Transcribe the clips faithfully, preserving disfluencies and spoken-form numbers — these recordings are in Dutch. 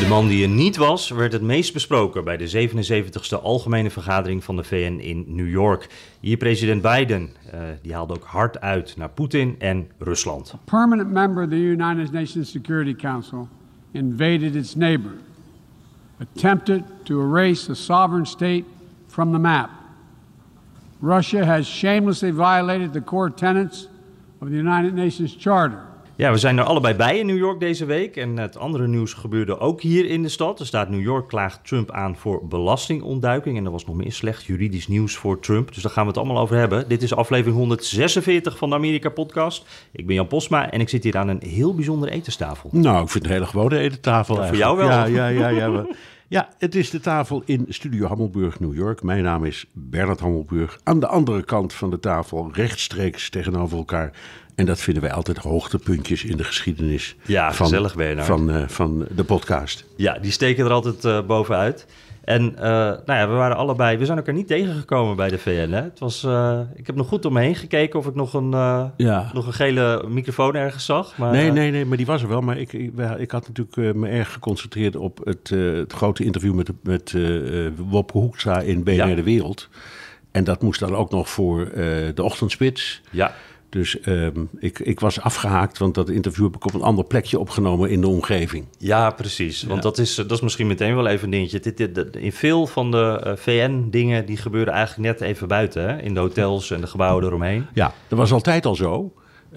man die er niet was, werd het meest besproken bij de zevenenzeventigste Algemene Vergadering van de V N in New York. Hier president Biden, uh, die haalde ook hard uit naar Poetin en Rusland. A permanent member of the United Nations Security Council invaded its neighbor, attempted to erase a sovereign state from the map. Russia has shamelessly violated the core tenets of the United Nations Charter. Ja, we zijn er allebei bij in New York deze week. En het andere nieuws gebeurde ook hier in de stad. De staat New York klaagt Trump aan voor belastingontduiking. En er was nog meer slecht juridisch nieuws voor Trump. Dus daar gaan we het allemaal over hebben. Dit is aflevering honderdzesenveertig van de Amerika-podcast. Ik ben Jan Posma en ik zit hier aan een heel bijzondere etenstafel. Nou, ik vind het een hele gewone etentafel ja, eigenlijk. Voor jou wel? Ja, ja, ja. ja, we, ja, het is de tafel in Studio Hammelburg, New York. Mijn naam is Bernard Hammelburg. Aan de andere kant van de tafel, rechtstreeks tegenover elkaar. En dat vinden wij altijd hoogtepuntjes in de geschiedenis ja, van, gezellig, Bernard. van, uh, van de podcast. Ja, die steken er altijd uh, bovenuit. En uh, nou ja, we waren allebei, we zijn elkaar niet tegengekomen bij de V N. Hè? Het was, uh, ik heb nog goed om me heen gekeken of ik nog een, uh, ja. nog een gele microfoon ergens zag. Maar, nee, uh, nee, nee, maar die was er wel. Maar ik, ik, ik had natuurlijk uh, me erg geconcentreerd op het, uh, het grote interview met, met uh, Wopke Hoekstra in B N R ja. De Wereld. En dat moest dan ook nog voor uh, de ochtendspits. Ja. Dus um, ik, ik was afgehaakt, want dat interview heb ik op een ander plekje opgenomen in de omgeving. Ja, precies. Want ja. dat, is, dat is misschien meteen wel even een dingetje. Dit, dit, dit, in veel van de uh, V N-dingen, die gebeuren eigenlijk net even buiten. Hè? In de hotels en de gebouwen eromheen. Ja, dat was altijd al zo.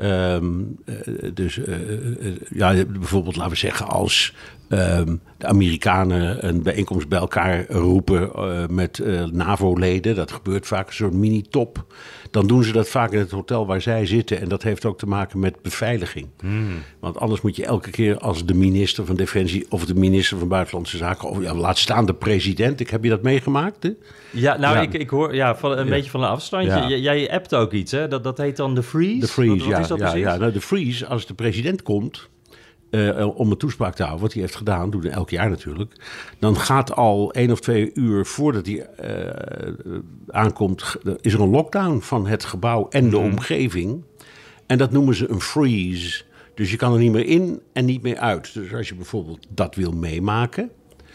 Um, uh, dus uh, uh, ja, bijvoorbeeld laten we zeggen als um, de Amerikanen een bijeenkomst bij elkaar roepen uh, met uh, NAVO-leden. Dat gebeurt vaak een soort mini-top. Dan doen ze dat vaak in het hotel waar zij zitten. En dat heeft ook te maken met beveiliging. Hmm. Want anders moet je elke keer als de minister van Defensie of de minister van Buitenlandse Zaken, of ja, laat staan de president. Ik, heb je dat meegemaakt? Hè? Ja, nou, ja. Ik, ik hoor ja, van, een ja. beetje van een afstandje. Ja. J- jij appt ook iets, hè? Dat, dat heet dan de freeze? De freeze, wat, wat ja. is dat ja, precies? ja. Nou, de freeze, als de president komt uh, om een toespraak te houden, wat hij heeft gedaan, doet hij elk jaar natuurlijk, dan gaat al één of twee uur voordat hij uh, aankomt, is er een lockdown van het gebouw en de mm. omgeving. En dat noemen ze een freeze. Dus je kan er niet meer in en niet meer uit. Dus als je bijvoorbeeld dat wil meemaken,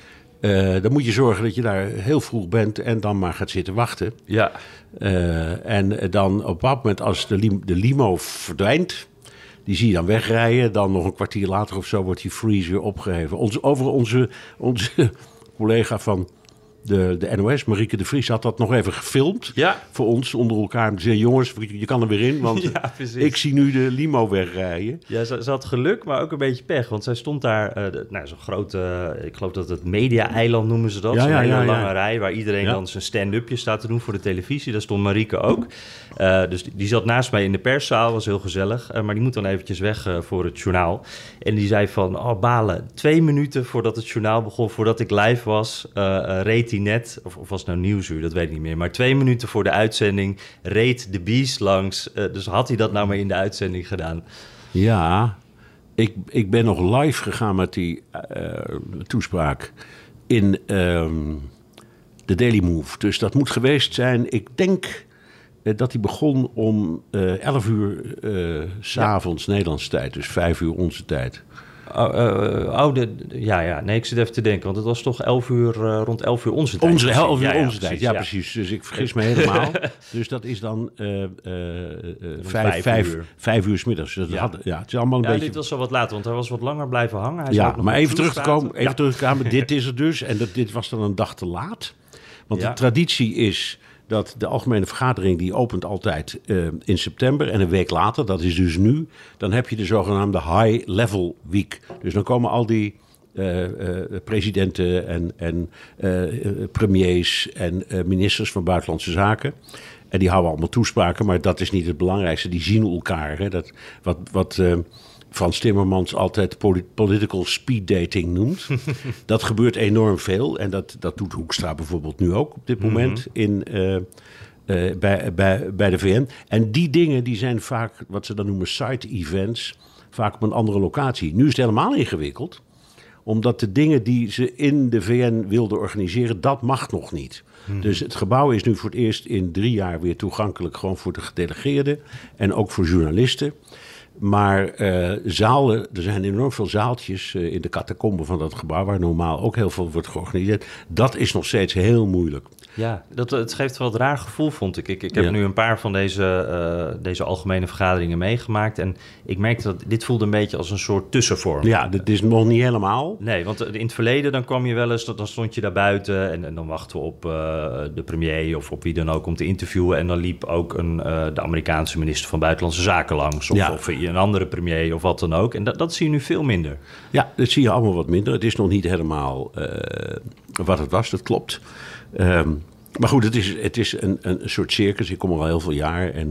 Uh, dan moet je zorgen dat je daar heel vroeg bent en dan maar gaat zitten wachten. Ja. Uh, en dan op een bepaald moment als de, lim- de limo verdwijnt, die zie je dan wegrijden. Dan nog een kwartier later of zo wordt die freeze weer opgeheven. Ons, over onze, onze collega van de, de N O S, Marieke de Vries, had dat nog even gefilmd. Ja. Voor ons onder elkaar. Ze zei, jongens, je kan er weer in, want ja, ik zie nu de limo wegrijden. Ja, ze, ze had geluk, maar ook een beetje pech. Want zij stond daar, uh, de, nou, zo'n grote, uh, ik geloof dat het media-eiland noemen ze dat. Ja, zo'n ja, hele ja, lange ja. rij waar iedereen ja. dan zijn stand-upje staat te doen voor de televisie. Daar stond Marieke ook. Uh, dus die, die zat naast mij in de perszaal, was heel gezellig. Uh, maar die moet dan eventjes weg uh, voor het journaal. En die zei van, oh balen, twee minuten voordat het journaal begon, voordat ik live was, uh, uh, reed hij net, of, of was het nou Nieuwsuur, dat weet ik niet meer. Maar twee minuten voor de uitzending reed de Bies langs. Uh, dus had hij dat nou maar in de uitzending gedaan? Ja, ik, ik ben nog live gegaan met die uh, toespraak in uh, de Daily Move. Dus dat moet geweest zijn, ik denk uh, dat hij begon om uh, elf uur uh, 's avonds ja. Nederlandse tijd. Dus vijf uur onze tijd. Oh, uh, oh de, ja, ja, nee, ik zit even te denken, want het was toch elf uur, uh, rond elf uur onze tijd. Onze elf uur ja, ja, onze precies, tijd, ja, ja precies. Dus ik vergis me helemaal. Dus dat is dan uh, uh, uh, vijf, vijf, uur. vijf uur 's middags. Dus ja. Had, ja, het is allemaal een ja, beetje. Dit was al wat later, want hij was wat langer blijven hangen. Hij ja, maar even terug te komen, even ja. terug te komen. Dit is er dus, en dat, dit was dan een dag te laat. Want ja. de traditie is dat de Algemene Vergadering, die opent altijd uh, in september. En een week later, dat is dus nu, dan heb je de zogenaamde High Level Week. Dus dan komen al die uh, uh, presidenten en, en uh, premiers en uh, ministers van Buitenlandse Zaken. En die houden allemaal toespraken, maar dat is niet het belangrijkste. Die zien elkaar. Hè. Dat, wat wat uh, Frans Timmermans altijd polit- political speed dating noemt. Dat gebeurt enorm veel. En dat, dat doet Hoekstra bijvoorbeeld nu ook op dit moment mm-hmm. in, uh, uh, bij, bij, bij de V N. En die dingen die zijn vaak wat ze dan noemen side events. Vaak op een andere locatie. Nu is het helemaal ingewikkeld. Omdat de dingen die ze in de V N wilden organiseren, dat mag nog niet. Hmm. Dus het gebouw is nu voor het eerst in drie jaar weer toegankelijk, gewoon voor de gedelegeerden en ook voor journalisten. Maar uh, zalen, er zijn enorm veel zaaltjes uh, in de catacomben van dat gebouw, waar normaal ook heel veel wordt georganiseerd. Dat is nog steeds heel moeilijk. Ja, dat, het geeft wel een raar gevoel, vond ik. Ik, ik heb ja. nu een paar van deze, uh, deze algemene vergaderingen meegemaakt. En ik merkte dat dit voelde een beetje als een soort tussenvorm. Ja, dat is nog niet helemaal. Nee, want in het verleden dan kwam je wel eens, dan stond je daar buiten en, en dan wachten we op uh, de premier of op wie dan ook om te interviewen. En dan liep ook een, uh, de Amerikaanse minister van Buitenlandse Zaken langs. Of, ja. of een andere premier of wat dan ook. En dat, dat zie je nu veel minder. Ja, dat zie je allemaal wat minder. Het is nog niet helemaal uh, wat het was, dat klopt. Um, maar goed, het is, het is een, een soort circus. Ik kom er al heel veel jaar. En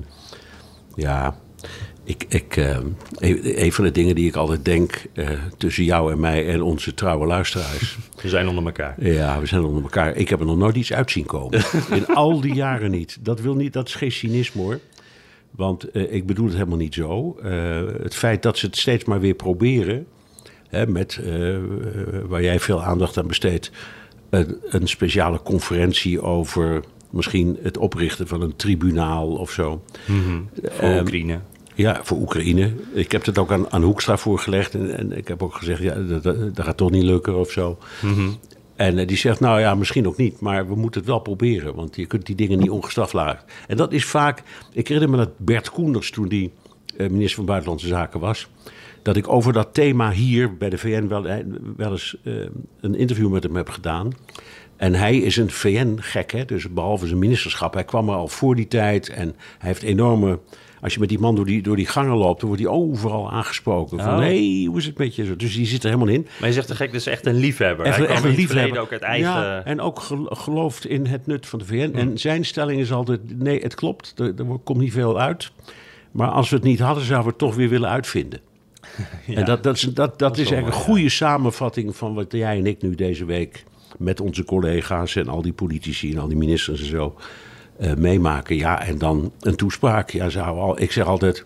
ja, ik, ik, uh, een van de dingen die ik altijd denk uh, tussen jou en mij en onze trouwe luisteraars. We zijn onder elkaar. Ja, we zijn onder elkaar. Ik heb er nog nooit iets uit zien komen. In al die jaren niet. Dat, wil niet. Dat is geen cynisme hoor. Want uh, ik bedoel het helemaal niet zo. Uh, het feit dat ze het steeds maar weer proberen. Hè, met, uh, waar jij veel aandacht aan besteedt. Een, een speciale conferentie over misschien het oprichten van een tribunaal of zo. Mm-hmm. Voor um, Oekraïne. Ja, voor Oekraïne. Ik heb het ook aan, aan Hoekstra voorgelegd. En, en ik heb ook gezegd, ja, dat, dat, dat gaat toch niet lukken of zo. Mm-hmm. En uh, die zegt, nou ja, misschien ook niet. Maar we moeten het wel proberen. Want je kunt die dingen niet ongestraft laten. En dat is vaak... Ik herinner me dat Bert Koenders, toen die uh, minister van Buitenlandse Zaken was... dat ik over dat thema hier bij de V N wel, wel eens uh, een interview met hem heb gedaan. En hij is een V N-gek, hè? Dus behalve zijn ministerschap. Hij kwam er al voor die tijd en hij heeft enorme... Als je met die man door die, door die gangen loopt, dan wordt hij overal aangesproken. Van, hé, oh. hey, hoe is het met je? Dus die zit er helemaal in. Maar je zegt de gek, dus echt een liefhebber. Echt, hij kwam echt in een het liefhebber. Ook uit eigen... Ja, en ook gelooft in het nut van de V N. Hmm. En zijn stelling is altijd, nee, het klopt. Er, er komt niet veel uit. Maar als we het niet hadden, zouden we het toch weer willen uitvinden. Ja, en dat, dat is, dat, dat dat is eigenlijk mooi, een goede ja. samenvatting van wat jij en ik nu deze week met onze collega's en al die politici en al die ministers en zo uh, meemaken. Ja, en dan een toespraak. Ja, zou al, ik zeg altijd,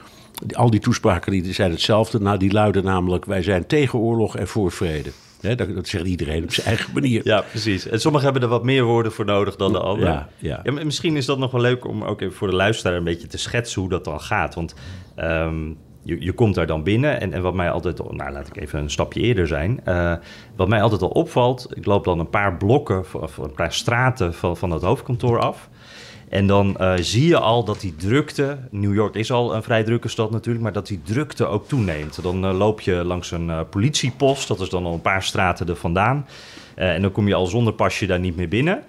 al die toespraken die zijn hetzelfde. Nou, die luiden namelijk, wij zijn tegen oorlog en voor vrede. He, dat, dat zegt iedereen op zijn eigen manier. Ja, precies. En sommigen hebben er wat meer woorden voor nodig dan de anderen. Ja, ja. Ja, misschien is dat nog wel leuk om ook even voor de luisteraar een beetje te schetsen hoe dat dan gaat. Want um, je, je komt daar dan binnen en, en wat mij altijd... Nou, laat ik even een stapje eerder zijn. Uh, wat mij altijd al opvalt, ik loop dan een paar blokken, of een paar straten van, van het hoofdkantoor af. En dan uh, zie je al dat die drukte... New York is al een vrij drukke stad natuurlijk... maar dat die drukte ook toeneemt. Dan uh, loop je langs een uh, politiepost. Dat is dan al een paar straten er vandaan. Uh, en dan kom je al zonder pasje daar niet meer binnen.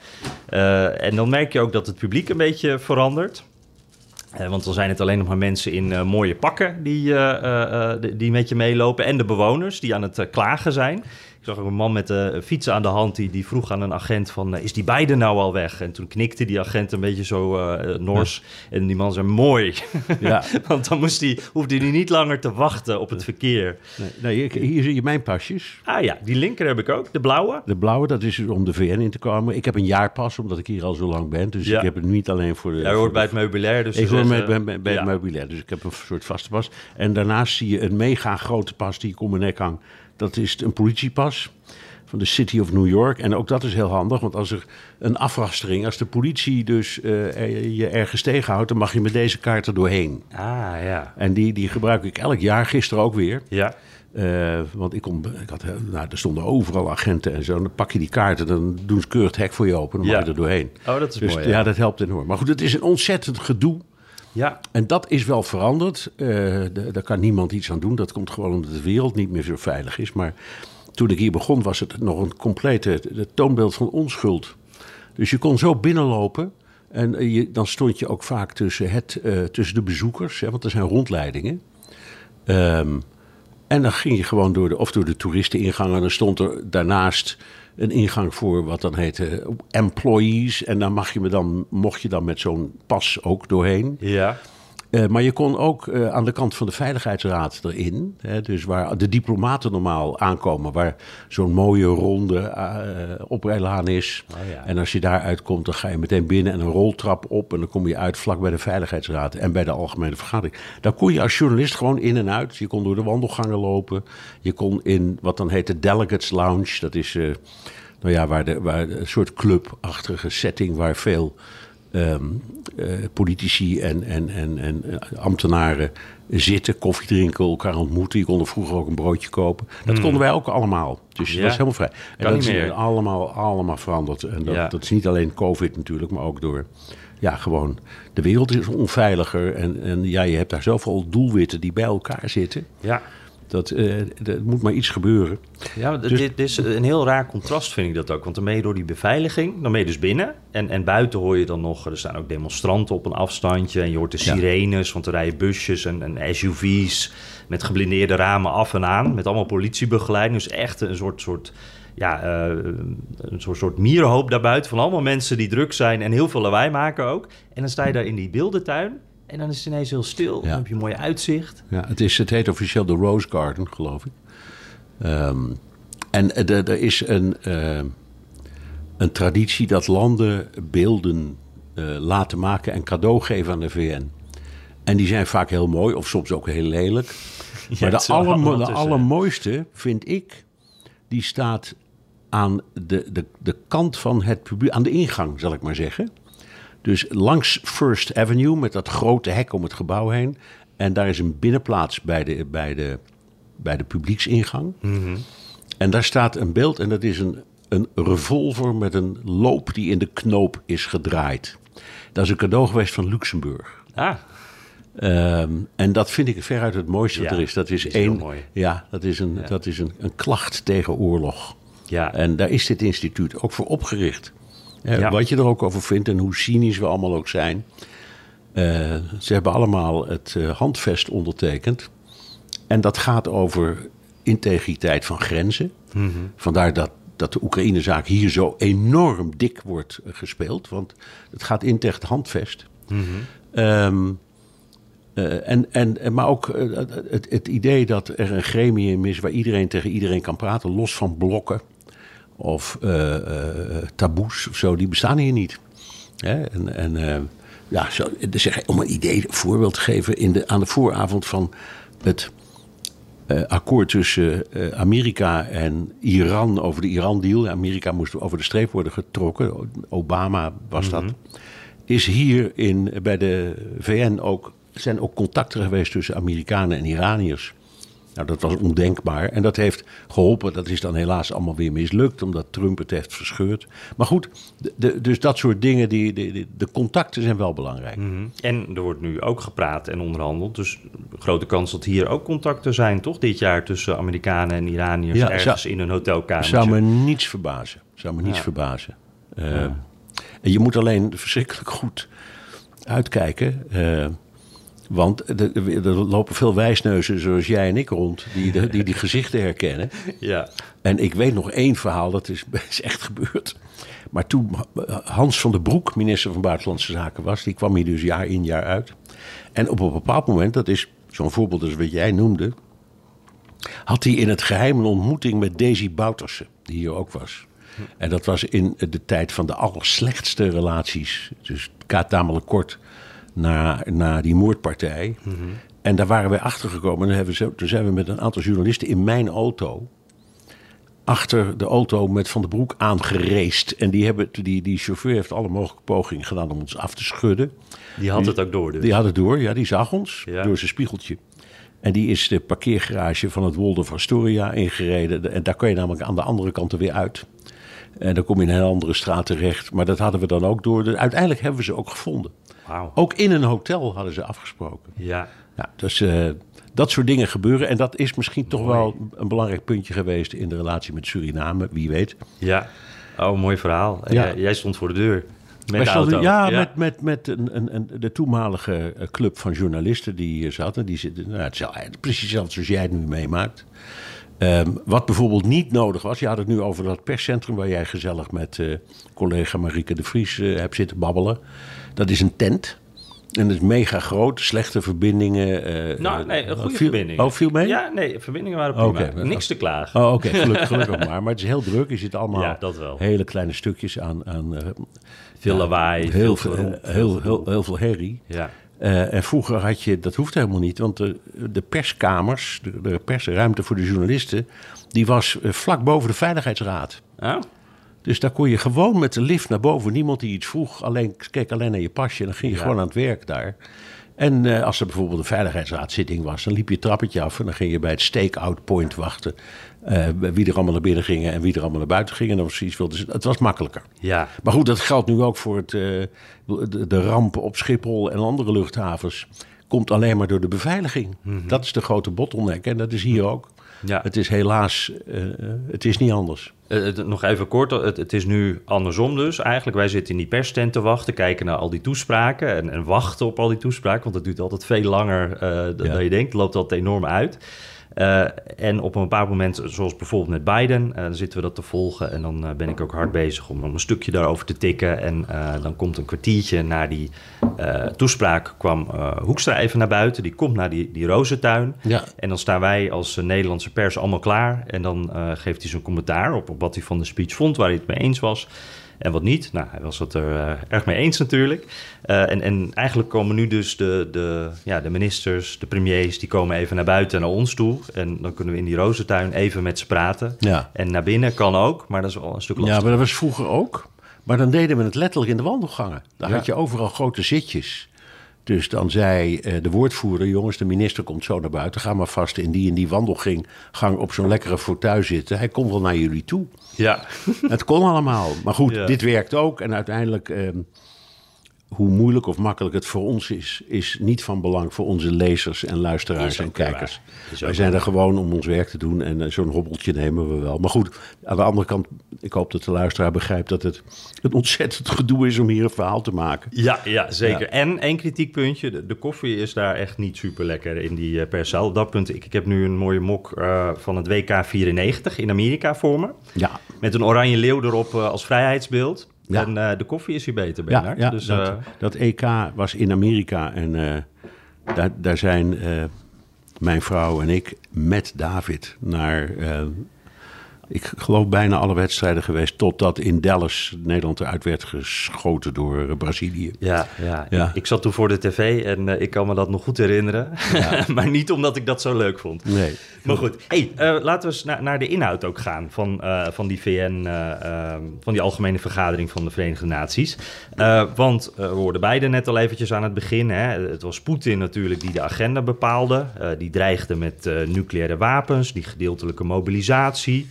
Uh, en dan merk je ook dat het publiek een beetje verandert. Uh, want dan zijn het alleen nog maar mensen in uh, mooie pakken... Die, uh, uh, uh, die met je meelopen. En de bewoners die aan het uh, klagen zijn... Ik zag ook een man met een uh, fiets aan de hand... Die, die vroeg aan een agent van... Uh, is die Biden nou al weg? En toen knikte die agent een beetje zo uh, nors. Ja. En die man zei, mooi. Ja. Want dan moest die, hoefde hij niet langer te wachten op het verkeer. Nee, nee, hier zie je mijn pasjes. Ah ja, die linker heb ik ook. De blauwe? De blauwe, dat is om de V N in te komen. Ik heb een jaarpas, omdat ik hier al zo lang ben. Dus ja. ik heb het niet alleen voor de... Jij hoort bij het meubilair. Dus ik hoor bij, bij, bij, bij ja. het meubilair. Dus ik heb een soort vaste pas. En daarnaast zie je een mega grote pas die ik om mijn nek hang. Dat is een politiepas van de City of New York. En ook dat is heel handig, want als er een afrastering... als de politie dus uh, er, je ergens tegenhoudt... dan mag je met deze kaart er doorheen. Ah, ja. En die, die gebruik ik elk jaar, gisteren ook weer. Ja. Uh, want ik kom, ik had, nou, er stonden overal agenten en zo. En dan pak je die kaarten, dan doen ze keurig het hek voor je open... dan mag ja. je er doorheen. Oh, dat is dus, mooi. Ja, ja, dat helpt enorm. Maar goed, het is een ontzettend gedoe. Ja. En dat is wel veranderd. Uh, de, daar kan niemand iets aan doen. Dat komt gewoon omdat de wereld niet meer zo veilig is. Maar toen ik hier begon was het nog een complete het toonbeeld van onschuld. Dus je kon zo binnenlopen. En je, dan stond je ook vaak tussen, het, uh, tussen de bezoekers. Hè, want er zijn rondleidingen. Um, en dan ging je gewoon door de, of door de toeristeningang. En dan stond er daarnaast een ingang voor wat dan heette employees. En daar mag je me dan, mocht je dan met zo'n pas ook doorheen. Ja. Uh, maar je kon ook uh, aan de kant van de Veiligheidsraad erin. Hè, dus waar de diplomaten normaal aankomen. Waar zo'n mooie ronde uh, oprijlaan is. Oh, ja. En als je daar uitkomt, dan ga je meteen binnen en een roltrap op. En dan kom je uit vlak bij de Veiligheidsraad en bij de Algemene Vergadering. Daar kon je als journalist gewoon in en uit. Je kon door de wandelgangen lopen. Je kon in wat dan heet de Delegates Lounge. Dat is uh, nou ja, waar de, waar de, een soort clubachtige setting waar veel... um, uh, politici en, en, en, en ambtenaren zitten, koffie drinken, elkaar ontmoeten. Je kon er vroeger ook een broodje kopen. Dat hmm. konden wij ook allemaal. Dus het ja. was helemaal vrij. En kan dat niet is meer. allemaal, allemaal veranderd. En dat, ja. dat is niet alleen COVID natuurlijk, maar ook door... Ja, gewoon, de wereld is onveiliger. En, en ja, je hebt daar zoveel doelwitten die bij elkaar zitten. Ja. Dat uh, er moet maar iets gebeuren. Ja, dus, dit, dit is een heel raar contrast, vind ik dat ook. Want dan ben je door die beveiliging, dan ben je dus binnen. En, en buiten hoor je dan nog, er staan ook demonstranten op een afstandje. En je hoort de sirenes, ja. want er rijden busjes en, en S U V's met geblindeerde ramen af en aan. Met allemaal politiebegeleiding. Dus echt een soort... soort Ja, uh, een soort, soort mierenhoop daarbuiten van allemaal mensen die druk zijn en heel veel lawaai maken ook. En dan sta je daar in die beeldentuin en dan is het ineens heel stil. Ja. Dan heb je een mooi uitzicht. Ja, het, is, het heet officieel de Rose Garden, geloof ik. Um, en er is een, uh, een traditie dat landen beelden uh, laten maken en cadeau geven aan de V N. En die zijn vaak heel mooi of soms ook heel lelijk. Ja, maar de, allermo- de allermooiste vind ik... die staat aan de, de, de kant van het publiek, aan de ingang, zal ik maar zeggen. Dus langs First Avenue, met dat grote hek om het gebouw heen. En daar is een binnenplaats bij de, bij de, bij de publieksingang. Mm-hmm. En daar staat een beeld en dat is een, een revolver met een loop die in de knoop is gedraaid. Dat is een cadeau geweest van Luxemburg. Ah. Um, en dat vind ik veruit het mooiste ja, dat er is. Dat is, is één, mooi. Ja, dat is, een, ja. dat is een, een klacht tegen oorlog. Ja. En daar is dit instituut ook voor opgericht. Uh, ja. Wat je er ook over vindt en hoe cynisch we allemaal ook zijn. Uh, ze hebben allemaal het uh, handvest ondertekend. En dat gaat over integriteit van grenzen. Mm-hmm. Vandaar dat, dat de Oekraïne-zaak hier zo enorm dik wordt uh, gespeeld. Want het gaat in tegen het handvest. Mm-hmm. Um, Uh, en, en, maar ook uh, het, het idee dat er een gremium is waar iedereen tegen iedereen kan praten, los van blokken of uh, uh, taboes of zo, die bestaan hier niet. Hè? En, en uh, ja, zo, zeg, om een idee, een voorbeeld te geven, in de, aan de vooravond van het uh, akkoord tussen uh, Amerika en Iran over de Iran-deal. Amerika moest over de streep worden getrokken, Obama was dat. Mm-hmm. Is hier in, bij de V N ook... Er zijn ook contacten geweest tussen Amerikanen en Iraniërs. Nou, dat was ondenkbaar. En dat heeft geholpen. Dat is dan helaas allemaal weer mislukt, omdat Trump het heeft verscheurd. Maar goed, de, de, dus dat soort dingen, die, de, de, de contacten zijn wel belangrijk. Mm-hmm. En er wordt nu ook gepraat en onderhandeld. Dus grote kans dat hier ook contacten zijn, toch? Dit jaar tussen Amerikanen en Iraniërs ja, ergens zou, in een hotelkamer. Zou me niets verbazen. Zou me niets ja. verbazen. Uh, ja. En je moet alleen verschrikkelijk goed uitkijken... Uh, Want er lopen veel wijsneuzen zoals jij en ik rond, die de, die, die gezichten herkennen. Ja. En ik weet nog één verhaal, dat is, is echt gebeurd. Maar toen Hans van der Broek minister van Buitenlandse Zaken was, die kwam hier dus jaar in jaar uit. En op een bepaald moment, dat is zo'n voorbeeld als wat jij noemde, had hij in het geheim een ontmoeting met Daisy Bouterse, die hier ook was. En dat was in de tijd van de allerslechtste relaties. Dus het gaat namelijk kort... Na, na die moordpartij. Mm-hmm. En daar waren wij achter gekomen. En hebben we, toen zijn we met een aantal journalisten in mijn auto... achter de auto met Van der Broek aangereest. En die, hebben, die, die chauffeur heeft alle mogelijke pogingen gedaan om ons af te schudden. Die had die, het ook door dus? Die had het door, ja. Die zag ons ja. door zijn spiegeltje. En die is de parkeergarage van het Waldorf Astoria ingereden. En daar kan je namelijk aan de andere kant er weer uit. En dan kom je in een heel andere straat terecht. Maar dat hadden we dan ook door. Dus uiteindelijk hebben we ze ook gevonden. Wow. Ook in een hotel hadden ze afgesproken. Ja. Ja, dus uh, dat soort dingen gebeuren. En dat is misschien toch mooi. Wel een belangrijk puntje geweest in de relatie met Suriname. Wie weet. Ja, oh, mooi verhaal. Ja. Jij, jij stond voor de deur. Met de stonden, auto. Ja, ja, met, met, met een, een, een, de toenmalige club van journalisten die hier zaten. Die zitten, nou, het is precies hetzelfde zoals jij het nu meemaakt. Um, wat bijvoorbeeld niet nodig was. Je had het nu over dat perscentrum waar jij gezellig met uh, collega Marieke de Vries uh, hebt zitten babbelen. Dat is een tent. En dat is mega groot, slechte verbindingen. Uh, nou, nee, een goede viel, verbindingen. Oh, viel mee? Ja, nee, verbindingen waren prima. Okay. Niks te klagen. Oh, oké, okay. gelukkig, gelukkig maar. Maar het is heel druk. Je zit allemaal ja, dat wel. hele kleine stukjes aan... aan uh, veel lawaai. Ja, heel, veel, heel, heel, heel, heel veel herrie. Ja. Uh, en vroeger had je, dat hoeft helemaal niet, want de, de perskamers, de, de persruimte voor de journalisten, die was uh, vlak boven de Veiligheidsraad. Oh. Dus daar kon je gewoon met de lift naar boven. Niemand die iets vroeg. Alleen, keek alleen naar je pasje. En dan ging je ja. gewoon aan het werk daar. En uh, als er bijvoorbeeld een veiligheidsraadzitting was... dan liep je het trappetje af en dan ging je bij het stake-out point wachten... Uh, wie er allemaal naar binnen gingen en wie er allemaal naar buiten gingen. En dat was zoiets wilde. Dus het was makkelijker. Ja. Maar goed, dat geldt nu ook voor het, uh, de, de ramp op Schiphol en andere luchthavens. Komt alleen maar door de beveiliging. Mm-hmm. Dat is de grote bottleneck en dat is hier ook. Ja. Het is helaas, uh, het is niet anders. Uh, het, nog even kort, het, het is nu andersom dus eigenlijk. Wij zitten in die perstent te wachten, kijken naar al die toespraken... en, en wachten op al die toespraken, want het duurt altijd veel langer uh, dan ja. je denkt. Het loopt altijd enorm uit. Uh, en op een bepaald moment, zoals bijvoorbeeld met Biden... Uh, dan zitten we dat te volgen en dan uh, ben ik ook hard bezig... om, om een stukje daarover te tikken. En uh, dan komt een kwartiertje na die uh, toespraak... kwam uh, Hoekstra even naar buiten. Die komt naar die, die rozentuin. Ja. En dan staan wij als uh, Nederlandse pers allemaal klaar. En dan uh, geeft hij zijn commentaar op, op wat hij van de speech vond... waar hij het mee eens was... En wat niet? Nou, hij was het er uh, erg mee eens natuurlijk. Uh, en, en eigenlijk komen nu dus de, de, ja, de ministers, de premiers... die komen even naar buiten, naar ons toe. En dan kunnen we in die rozentuin even met ze praten. Ja. En naar binnen kan ook, maar dat is wel een stuk lastiger. Ja, maar dat was vroeger ook. Maar dan deden we het letterlijk in de wandelgangen. Daar ja. had je overal grote zitjes. Dus dan zei uh, de woordvoerder... jongens, de minister komt zo naar buiten. Ga maar vast in die en die wandelgang op zo'n lekkere fauteuil zitten. Hij komt wel naar jullie toe. Ja. Het kon allemaal. Maar goed, ja. dit werkt ook. En uiteindelijk, uh, hoe moeilijk of makkelijk het voor ons is... is niet van belang voor onze lezers en luisteraars en kijkers. Wij zijn er gewoon om ons werk te doen. En uh, zo'n hobbeltje nemen we wel. Maar goed, aan de andere kant... ik hoop dat de luisteraar begrijpt dat het een ontzettend gedoe is... om hier een verhaal te maken. Ja, ja zeker. Ja. En één kritiekpuntje. De, de koffie is daar echt niet super lekker in die uh, perszaal. Op dat punt, ik, ik heb nu een mooie mok uh, van het W K vierennegentig in Amerika voor me. Ja. Met een oranje leeuw erop uh, als vrijheidsbeeld. Ja. En uh, de koffie is hier beter, Bernard. Ja, ja dus, dat, uh, dat E K was in Amerika en uh, daar, daar zijn uh, mijn vrouw en ik met David naar... Uh, ik geloof bijna alle wedstrijden geweest... totdat in Dallas Nederland eruit werd geschoten door uh, Brazilië. Ja, ja. ja. Ik, ik zat toen voor de tv en uh, ik kan me dat nog goed herinneren. Ja. Maar niet omdat ik dat zo leuk vond. Nee. Maar goed, hey, uh, laten we eens na, naar de inhoud ook gaan... van, uh, van die V N, uh, uh, van die Algemene Vergadering van de Verenigde Naties. Uh, want uh, we hoorden beide net al eventjes aan het begin. Hè. Het was Poetin natuurlijk die de agenda bepaalde. Uh, die dreigde met uh, nucleaire wapens, die gedeeltelijke mobilisatie...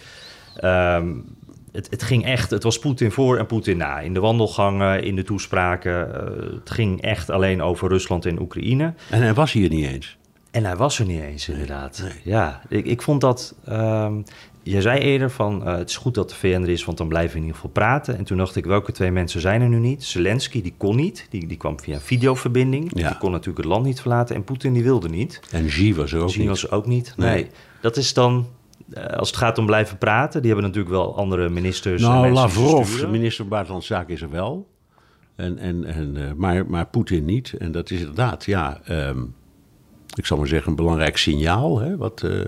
Um, het, het ging echt, het was Poetin voor en Poetin na. In de wandelgangen, in de toespraken. Uh, het ging echt alleen over Rusland en Oekraïne. En hij was hier niet eens. En hij was er niet eens, inderdaad. Nee. Ja, ik, ik vond dat... Um, jij zei eerder van, uh, het is goed dat de V N er is, want dan blijven we in ieder geval praten. En toen dacht ik, welke twee mensen zijn er nu niet? Zelensky, die kon niet. Die, die kwam via videoverbinding. Ja. Die kon natuurlijk het land niet verlaten. En Poetin, die wilde niet. En Xi was er ook Xi niet. was er ook niet. Nee. nee. Dat is dan... Uh, als het gaat om blijven praten, die hebben natuurlijk wel andere ministers. Nou, Lavrov, de minister van Buitenlandse Zaken, is er wel. En, en, en, uh, maar, maar Poetin niet. En dat is inderdaad, ja, um, ik zal maar zeggen, een belangrijk signaal. Hè, wat, uh,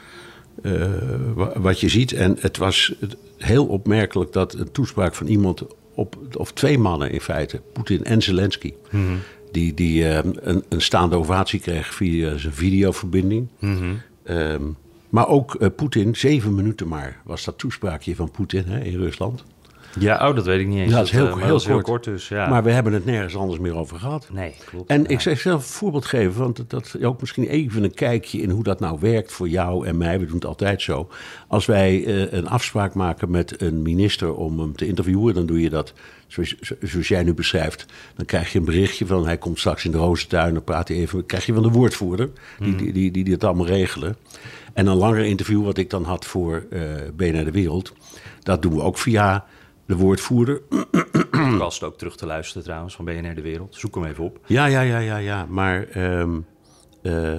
uh, wat je ziet. En het was heel opmerkelijk dat een toespraak van iemand, op, of twee mannen in feite, Poetin en Zelensky, mm-hmm. die, die uh, een, een staande ovatie kreeg via zijn videoverbinding. Mm-hmm. Um, Maar ook uh, Poetin, zeven minuten maar, was dat toespraakje van Poetin hè, in Rusland. Ja, oh, dat weet ik niet eens. Ja, dat is heel, dat, uh, heel, dat is heel kort. kort dus, ja. Maar we hebben het nergens anders meer over gehad. Nee, klopt. En ja. ik zal zelf een voorbeeld geven, want dat ook misschien even een kijkje in hoe dat nou werkt voor jou en mij. We doen het altijd zo. Als wij uh, een afspraak maken met een minister om hem te interviewen, dan doe je dat zoals, zoals jij nu beschrijft. Dan krijg je een berichtje van hij komt straks in de rozentuin, dan praat hij even. Dan krijg je van de woordvoerder, die, die, die, die, die het allemaal regelen. En een langer interview wat ik dan had voor uh, B N R De Wereld, dat doen we ook via de woordvoerder. Podcast ook terug te luisteren trouwens van B N R De Wereld. Zoek hem even op. Ja, ja, ja, ja, ja. Maar um, uh,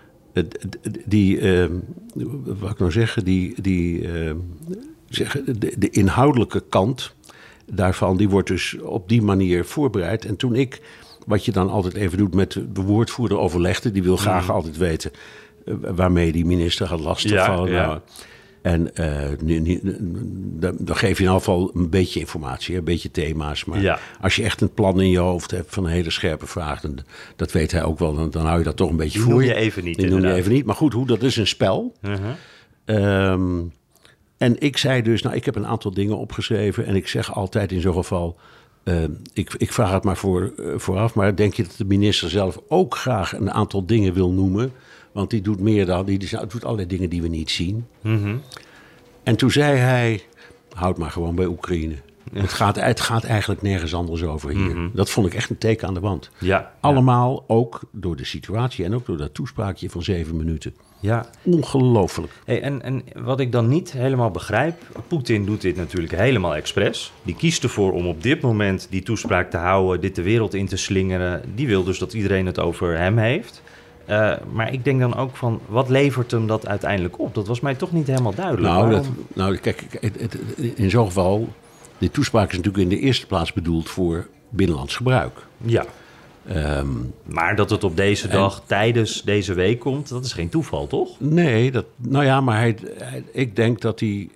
die, um, wat ik nou zeggen, die, die um, zeggen, de, de inhoudelijke kant daarvan, die wordt dus op die manier voorbereid. En toen ik, wat je dan altijd even doet met de woordvoerder overlegde, die wil graag mm. altijd weten uh, waarmee die minister gaat lastigvallen. Ja, ja. Nou, en uh, nu, nu, dan, dan geef je in ieder geval een beetje informatie, een beetje thema's. Maar ja. als je echt een plan in je hoofd hebt van een hele scherpe vraag, dan, dat weet hij ook wel, dan, dan hou je dat toch een beetje die voor. Die noem je even niet, Die noem je even niet. Maar goed, hoe, dat is een spel. Uh-huh. Um, En ik zei dus, nou, ik heb een aantal dingen opgeschreven. En ik zeg altijd in zo'n geval, uh, ik, ik vraag het maar voor, uh, vooraf. Maar denk je dat de minister zelf ook graag een aantal dingen wil noemen? Want die doet meer dan, die doet allerlei dingen die we niet zien. Mm-hmm. En toen zei hij, houd maar gewoon bij Oekraïne. Ja. Het, gaat, het gaat eigenlijk nergens anders over hier. Mm-hmm. Dat vond ik echt een teken aan de wand. Ja, Allemaal ja. ook door de situatie en ook door dat toespraakje van zeven minuten. Ja. Ongelooflijk. Hey, en, en wat ik dan niet helemaal begrijp, Poetin doet dit natuurlijk helemaal expres. Die kiest ervoor om op dit moment die toespraak te houden, dit de wereld in te slingeren. Die wil dus dat iedereen het over hem heeft. Uh, maar ik denk dan ook van, wat levert hem dat uiteindelijk op? Dat was mij toch niet helemaal duidelijk. Nou, dat, nou kijk, het, het, in zo'n geval, die toespraak is natuurlijk in de eerste plaats bedoeld voor binnenlands gebruik. Ja. Um, maar dat het op deze dag, en, tijdens deze week komt, dat is geen toeval, toch? Nee, dat, nou ja, maar hij, hij, ik denk dat hij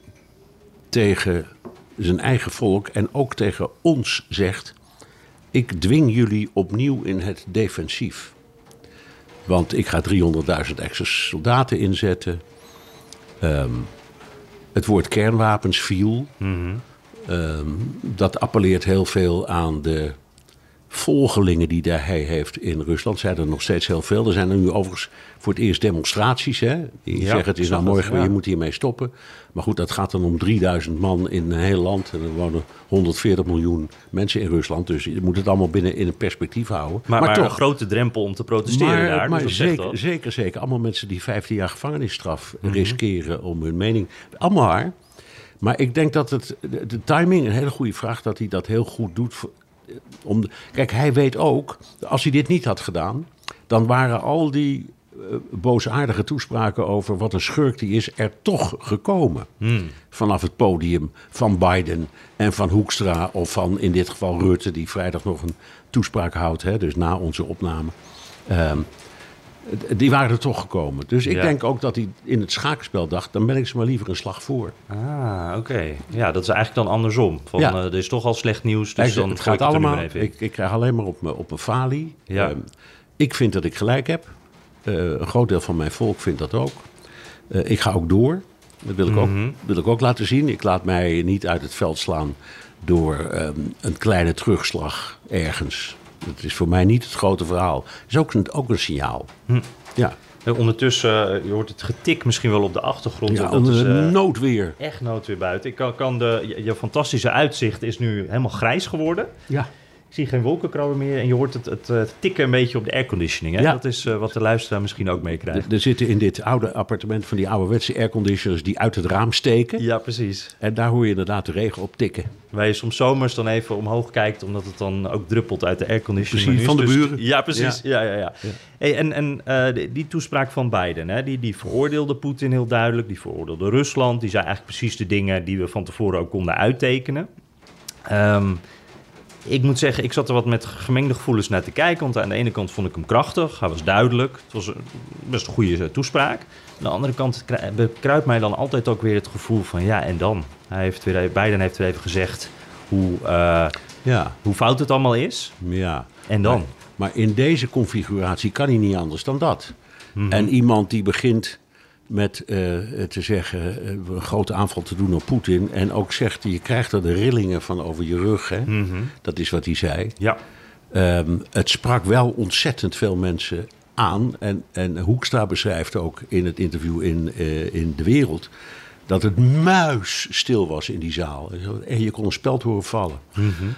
tegen zijn eigen volk en ook tegen ons zegt, ik dwing jullie opnieuw in het defensief. Want ik ga driehonderdduizend extra soldaten inzetten. Um, het woord kernwapens viel. Mm-hmm. Um, dat appelleert heel veel aan de volgelingen die hij heeft in Rusland. Zijn er nog steeds heel veel. Er zijn er nu overigens voor het eerst demonstraties. Hè? Die ja, zeggen het is nou morgen, ja. je moet hiermee stoppen. Maar goed, dat gaat dan om drieduizend man in een heel land. En er wonen honderdveertig miljoen mensen in Rusland. Dus je moet het allemaal binnen in een perspectief houden. Maar, maar, maar toch een grote drempel om te protesteren maar, daar. Maar dus zeker, zeker, zeker. Allemaal mensen die vijftien jaar gevangenisstraf mm-hmm. riskeren om hun mening. Allemaal waar. Maar ik denk dat het, de, de timing, een hele goede vraag, dat hij dat heel goed doet. Om de, kijk, hij weet ook, als hij dit niet had gedaan, dan waren al die uh, boosaardige toespraken over wat een schurk die is, er toch gekomen. Hmm. Vanaf het podium van Biden en van Hoekstra of van in dit geval Rutte, die vrijdag nog een toespraak houdt, hè, dus na onze opname. Um, Die waren er toch gekomen. Dus ik ja. denk ook dat hij in het schaakspel dacht, dan ben ik ze maar liever een slag voor. Ah, oké. Okay. Ja, dat is eigenlijk dan andersom. Van, ja. uh, er is toch al slecht nieuws, dus dan het gaat allemaal. Er even ik, ik krijg alleen maar op mijn op mijn falie. Ja. Uh, ik vind dat ik gelijk heb. Uh, een groot deel van mijn volk vindt dat ook. Uh, ik ga ook door. Dat wil ik, mm-hmm. ook, wil ik ook laten zien. Ik laat mij niet uit het veld slaan door um, een kleine terugslag ergens. Dat is voor mij niet het grote verhaal. Het is ook een, ook een signaal. Hm. Ja. Ondertussen, je hoort het getik misschien wel op de achtergrond. Ja, dat is uh, noodweer. Echt noodweer buiten. Ik kan, kan de, je, je fantastische uitzicht is nu helemaal grijs geworden. Ja. Ik zie geen wolkenkrabber meer en je hoort het, het, het tikken een beetje op de airconditioning. Hè? Ja. Dat is uh, wat de luisteraar misschien ook meekrijgt. Er zitten in dit oude appartement van die ouderwetse airconditioners die uit het raam steken. Ja, precies. En daar hoor je inderdaad de regen op tikken. Waar je soms zomers dan even omhoog kijkt, omdat het dan ook druppelt uit de airconditioning. Precies, van de dus, buren. Ja, precies. Ja. Ja, ja, ja. Ja. Hey, en en uh, die, die toespraak van Biden, hè, die, die veroordeelde Poetin heel duidelijk. Die veroordeelde Rusland. Die zei eigenlijk precies de dingen die we van tevoren ook konden uittekenen. Um, Ik moet zeggen, ik zat er wat met gemengde gevoelens naar te kijken. Want aan de ene kant vond ik hem krachtig. Hij was duidelijk. Het was een best een goede toespraak. Aan de andere kant bekruipt mij dan altijd ook weer het gevoel van... ja, en dan? Hij heeft weer, Biden heeft weer even gezegd hoe, uh, ja. hoe fout het allemaal is. Ja. En dan? Maar, maar in deze configuratie kan hij niet anders dan dat. Mm-hmm. En iemand die begint... met uh, te zeggen, uh, een grote aanval te doen op Poetin. En ook zegt, je krijgt er de rillingen van over je rug. Hè? Mm-hmm. Dat is wat hij zei. Ja. Um, het sprak wel ontzettend veel mensen aan. En, en Hoekstra beschrijft ook in het interview in, uh, in De Wereld... dat het muisstil was in die zaal. En je kon een speld horen vallen. Mm-hmm.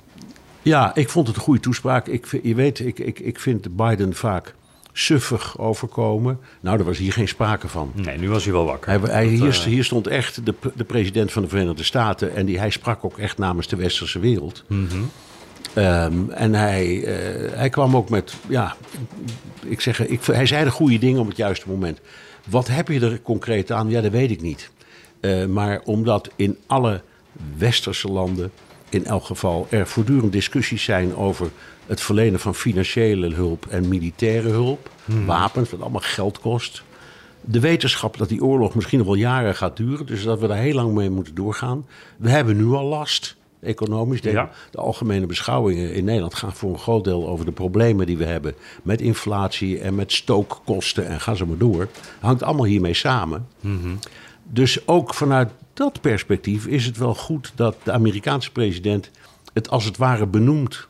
Ja, ik vond het een goede toespraak. Ik, je weet, ik, ik, ik vind Biden vaak... suffig overkomen. Nou, daar was hier geen sprake van. Nee, nu was hij wel wakker. Hij, hij, hier, uh... hier stond echt de, de president van de Verenigde Staten... en die, hij sprak ook echt namens de westerse wereld. Mm-hmm. Um, en hij, uh, hij kwam ook met... ja, ik zeg, ik, hij zei de goede dingen op het juiste moment. Wat heb je er concreet aan? Ja, dat weet ik niet. Uh, maar omdat in alle westerse landen... in elk geval er voortdurend discussies zijn over... het verlenen van financiële hulp en militaire hulp. Hmm. Wapens, wat allemaal geld kost. De wetenschap dat die oorlog misschien nog wel jaren gaat duren. Dus dat we daar heel lang mee moeten doorgaan. We hebben nu al last, economisch. Denk ja. De algemene beschouwingen in Nederland gaan voor een groot deel over de problemen die we hebben. Met inflatie en met stookkosten en ga zo maar door. Het hangt allemaal hiermee samen. Mm-hmm. Dus ook vanuit dat perspectief is het wel goed dat de Amerikaanse president het als het ware benoemt.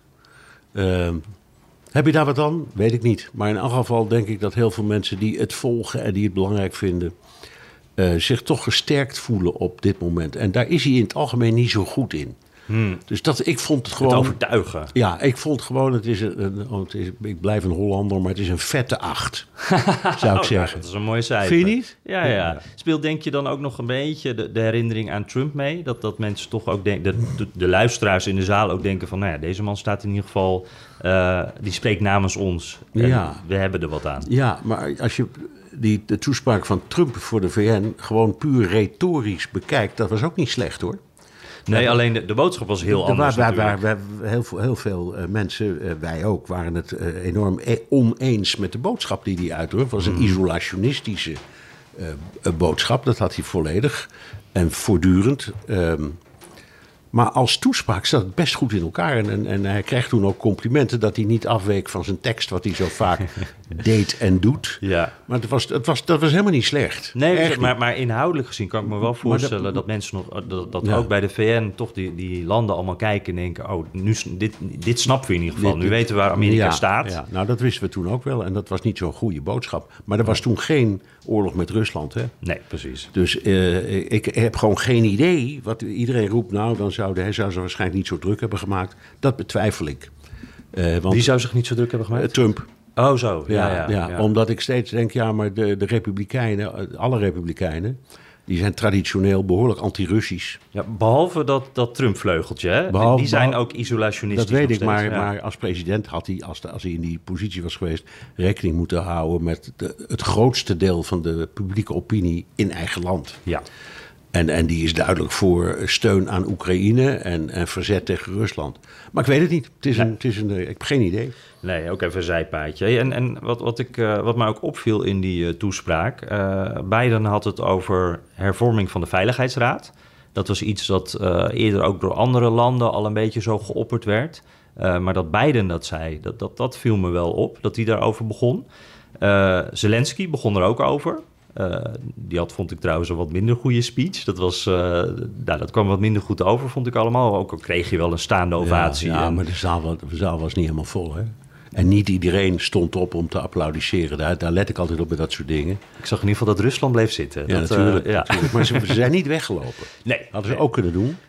Uh, heb je daar wat aan? Weet ik niet. Maar in elk geval denk ik dat heel veel mensen die het volgen en die het belangrijk vinden, Uh, zich toch gesterkt voelen op dit moment. En daar is hij in het algemeen niet zo goed in. Hmm. Dus dat, ik vond het gewoon... Het overtuigen. Ja, ik vond gewoon, het is een, een, oh, het is, ik blijf een Hollander, maar het is een vette acht, zou ik zeggen. Ja, dat is een mooie cijfer. Vind je niet? Ja, ja, ja. Speelt denk je dan ook nog een beetje de, de herinnering aan Trump mee? Dat, dat mensen toch ook denken, de, de, de luisteraars in de zaal ook denken van, nou ja, deze man staat in ieder geval, uh, die spreekt namens ons. En ja. we hebben er wat aan. Ja, maar als je die, de toespraak van Trump voor de V N gewoon puur retorisch bekijkt, dat was ook niet slecht, hoor. Nee, ja, alleen de, de boodschap was heel anders. Waar, waar, waar, waar heel veel, heel veel uh, mensen, uh, wij ook, waren het uh, enorm e- oneens met de boodschap die hij uitdrukte. Het was een mm. isolationistische uh, boodschap, dat had hij volledig en voortdurend. Um, maar als toespraak zat het best goed in elkaar. En, en, en hij kreeg toen ook complimenten dat hij niet afweek van zijn tekst, wat hij zo vaak deed en doet. Ja. Maar het was, het was, dat was helemaal niet slecht. Nee, maar, maar inhoudelijk gezien kan ik me wel voorstellen dat, dat mensen nog, dat, dat ja. ook bij de V N toch die, die landen allemaal kijken en denken, oh, nu, dit, dit snappen we in ieder geval. Dit, nu weten we waar Amerika ja, staat. Ja. Nou, dat wisten we toen ook wel. En dat was niet zo'n goede boodschap. Maar er was toen geen oorlog met Rusland, hè? Nee, precies. Dus uh, ik heb gewoon geen idee. Wat iedereen roept, nou, dan zou hij zou ze waarschijnlijk niet zo druk hebben gemaakt. Dat betwijfel ik. Uh, want, Wie zou zich niet zo druk hebben gemaakt? Uh, Trump. Oh, zo. Ja, ja, ja, ja. Omdat ik steeds denk, ja, maar de, de Republikeinen, alle Republikeinen, die zijn traditioneel behoorlijk anti-Russisch. Ja, behalve dat, dat Trump-vleugeltje, hè? Behalve, die zijn ook isolationistisch. Dat weet ik, steeds, maar, ja. maar als president had hij, als, de, als hij in die positie was geweest, rekening moeten houden met de, het grootste deel van de publieke opinie in eigen land. Ja. En, en die is duidelijk voor steun aan Oekraïne en, en verzet tegen Rusland. Maar ik weet het niet. Het is een, het is een, ik heb geen idee. Nee, ook even een zijpaadje. En, en wat, wat, ik, uh, wat mij ook opviel in die uh, toespraak, uh, Biden had het over hervorming van de Veiligheidsraad. Dat was iets dat uh, eerder ook door andere landen al een beetje zo geopperd werd. Uh, maar dat Biden dat zei, dat, dat, dat viel me wel op, dat hij daarover begon. Uh, Zelensky begon er ook over. Uh, die had, vond ik trouwens, een wat minder goede speech. Dat, was, uh, nou, dat kwam wat minder goed over, vond ik allemaal. Ook al kreeg je wel een staande ovatie. Ja, ja en... maar de zaal, de zaal was niet helemaal vol, hè? En niet iedereen stond op om te applaudisseren. Daar, daar let ik altijd op bij dat soort dingen. Ik zag in ieder geval dat Rusland bleef zitten. Ja, dat, natuurlijk, uh, ja. natuurlijk. Maar ze, ze zijn niet weggelopen. Nee. Hadden ze nee. ook kunnen doen.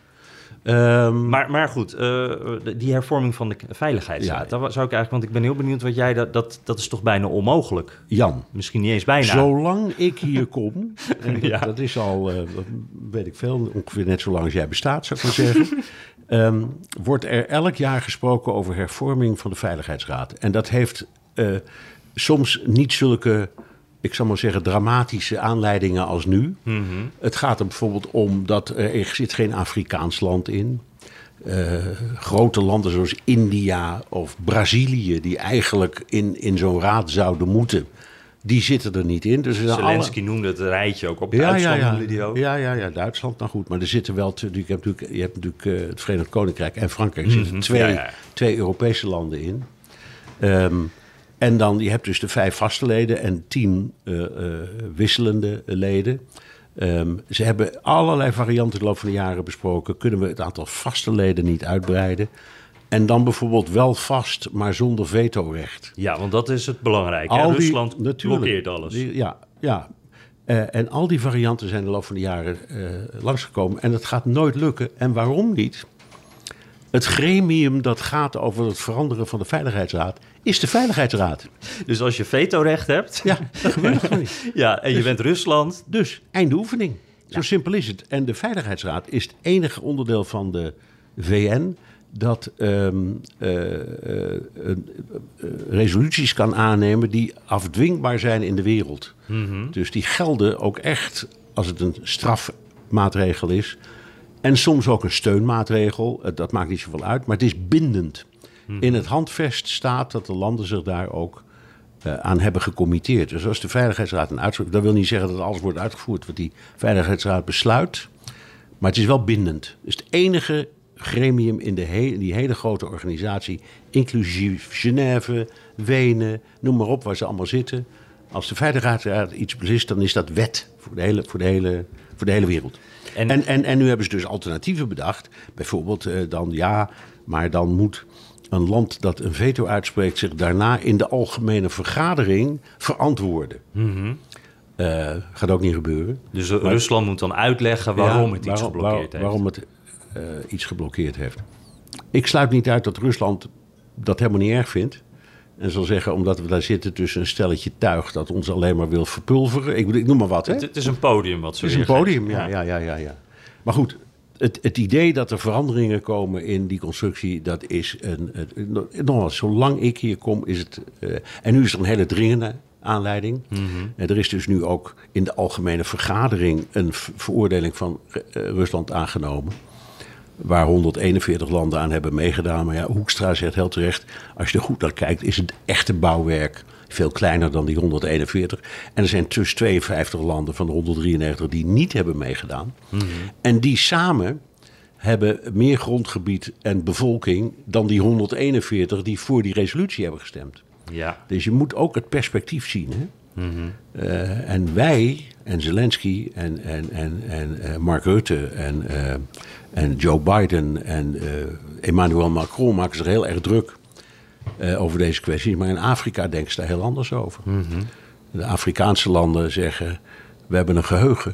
Um, maar, maar goed, uh, die hervorming van de Veiligheidsraad, ja, daar zou ik eigenlijk, want ik ben heel benieuwd wat jij, dat, dat, dat is toch bijna onmogelijk? Jan. Misschien niet eens bijna. Zolang ik hier kom, en ja. dat is al, uh, weet ik veel, ongeveer net zo lang als jij bestaat, zou ik maar zeggen, um, wordt er elk jaar gesproken over hervorming van de Veiligheidsraad. En dat heeft uh, soms niet zulke, ik zal maar zeggen, dramatische aanleidingen als nu. Mm-hmm. Het gaat er bijvoorbeeld om dat er, er zit geen Afrikaans land in. Uh, grote landen zoals India of Brazilië, die eigenlijk in, in zo'n raad zouden moeten, die zitten er niet in. Dus Zelensky alle... noemde het rijtje ook op. Ja, Duitsland ja, ja. noemde die ook. Ja, ja, ja, Duitsland, nou goed. Maar er zitten wel, te, je hebt natuurlijk, je hebt natuurlijk uh, het Verenigd Koninkrijk en Frankrijk. Er zitten mm-hmm. twee, ja, ja. twee Europese landen in. Um, En dan, je hebt dus de vijf vaste leden en tien uh, uh, wisselende leden. Um, ze hebben allerlei varianten in de loop van de jaren besproken. Kunnen we het aantal vaste leden niet uitbreiden? En dan bijvoorbeeld wel vast, maar zonder vetorecht. Ja, want dat is het belangrijke. Al die, Rusland blokkeert alles. Die, ja, ja. Uh, en al die varianten zijn in de loop van de jaren uh, langsgekomen. En dat gaat nooit lukken. En waarom niet? Het gremium dat gaat over het veranderen van de Veiligheidsraad is de Veiligheidsraad. Dus als je vetorecht hebt... Ja, dat gebeurt gewoon niet. Ja, en je dus, bent Rusland. Dus, einde oefening. Zo ja. simpel is het. En de Veiligheidsraad is het enige onderdeel van de V N dat um, uh, uh, uh, uh, resoluties kan aannemen die afdwingbaar zijn in de wereld. Mm-hmm. Dus die gelden ook echt als het een strafmaatregel is. En soms ook een steunmaatregel, dat maakt niet zoveel uit, maar het is bindend. Hmm. In het handvest staat dat de landen zich daar ook uh, aan hebben gecommitteerd. Dus als de Veiligheidsraad een uitspraak, dat wil niet zeggen dat alles wordt uitgevoerd wat die Veiligheidsraad besluit, maar het is wel bindend. Het is het enige gremium in de he- die hele grote organisatie, inclusief Genève, Wenen, noem maar op waar ze allemaal zitten. Als de Veiligheidsraad iets beslist, dan is dat wet voor de hele, voor de hele voor de hele wereld. En, en, en, en nu hebben ze dus alternatieven bedacht. Bijvoorbeeld uh, dan ja, maar dan moet een land dat een veto uitspreekt zich daarna in de algemene vergadering verantwoorden. Mm-hmm. Uh, gaat ook niet gebeuren. Dus maar, Rusland moet dan uitleggen waarom ja, het iets waarom, geblokkeerd waar, heeft. Waarom het uh, iets geblokkeerd heeft. Ik sluit niet uit dat Rusland dat helemaal niet erg vindt. En zal zeggen, omdat we daar zitten tussen een stelletje tuig dat ons alleen maar wil verpulveren. Ik, ik noem maar wat. Hè? Het, het is een podium wat ze Het is een podium, ja, ja, ja, ja, ja. Maar goed, het, het idee dat er veranderingen komen in die constructie, dat is een... een nogmaals, zolang ik hier kom is het... Uh, en nu is er een hele dringende aanleiding. Mm-hmm. En er is dus nu ook in de algemene vergadering een veroordeling van uh, Rusland aangenomen. Waar honderdeenenveertig landen aan hebben meegedaan. Maar ja, Hoekstra zegt heel terecht, als je er goed naar kijkt, is het echte bouwwerk veel kleiner dan die honderdeenenveertig. En er zijn dus tweeënvijftig landen van de honderddrieënnegentig die niet hebben meegedaan. Mm-hmm. En die samen hebben meer grondgebied en bevolking dan die honderdeenenveertig die voor die resolutie hebben gestemd. Ja. Dus je moet ook het perspectief zien. Hè? Mm-hmm. Uh, en wij, en Zelensky, en, en, en, en uh, Mark Rutte, en, uh, en Joe Biden en uh, Emmanuel Macron maken zich heel erg druk uh, over deze kwesties. Maar in Afrika denken ze daar heel anders over. Mm-hmm. De Afrikaanse landen zeggen, we hebben een geheugen.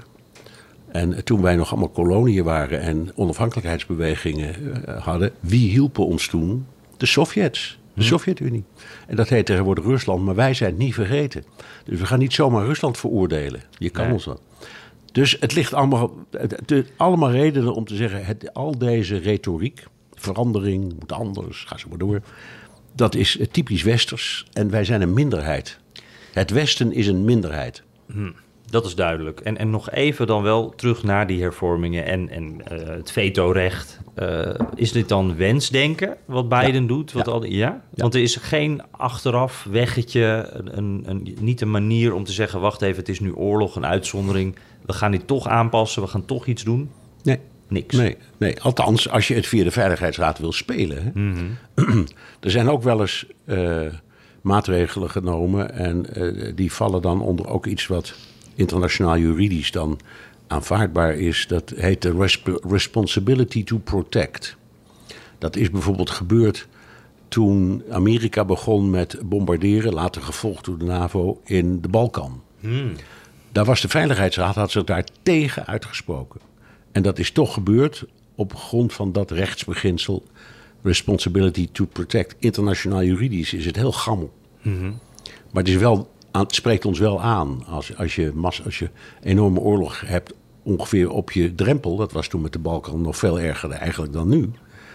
En toen wij nog allemaal koloniën waren en onafhankelijkheidsbewegingen uh, hadden, wie hielpen ons toen? De Sovjets. De Sovjet-Unie. En dat heet tegenwoordig Rusland, maar wij zijn het niet vergeten. Dus we gaan niet zomaar Rusland veroordelen. Je kan nee. ons wel. Dus het ligt allemaal, het, het, allemaal redenen om te zeggen, het, al deze retoriek, verandering, moet anders, ga zo maar door. Dat is typisch Westers en wij zijn een minderheid. Het Westen is een minderheid. Hm. Dat is duidelijk. En, en nog even dan wel terug naar die hervormingen en, en uh, het vetorecht. Uh, is dit dan wensdenken wat Biden ja. doet? Wat ja. Al, ja? ja? Want er is geen achteraf weggetje, een, een, een, niet een manier om te zeggen, wacht even, het is nu oorlog, een uitzondering. We gaan dit toch aanpassen, we gaan toch iets doen. Nee. Niks. Nee, nee. Althans, als je het via de Veiligheidsraad wil spelen. Hè? Mm-hmm. Er zijn ook wel eens uh, maatregelen genomen en uh, die vallen dan onder ook iets wat internationaal juridisch dan aanvaardbaar is. Dat heet de resp- responsibility to protect. Dat is bijvoorbeeld gebeurd toen Amerika begon met bombarderen, later gevolgd door de NAVO, in de Balkan. Hmm. Daar was de Veiligheidsraad, had zich daar tegen uitgesproken. En dat is toch gebeurd op grond van dat rechtsbeginsel, responsibility to protect. Internationaal juridisch is het heel gammel. Hmm. Maar het is wel... Het spreekt ons wel aan. Als, als, je mas, als je enorme oorlog hebt ongeveer op je drempel, dat was toen met de Balkan nog veel erger eigenlijk dan nu.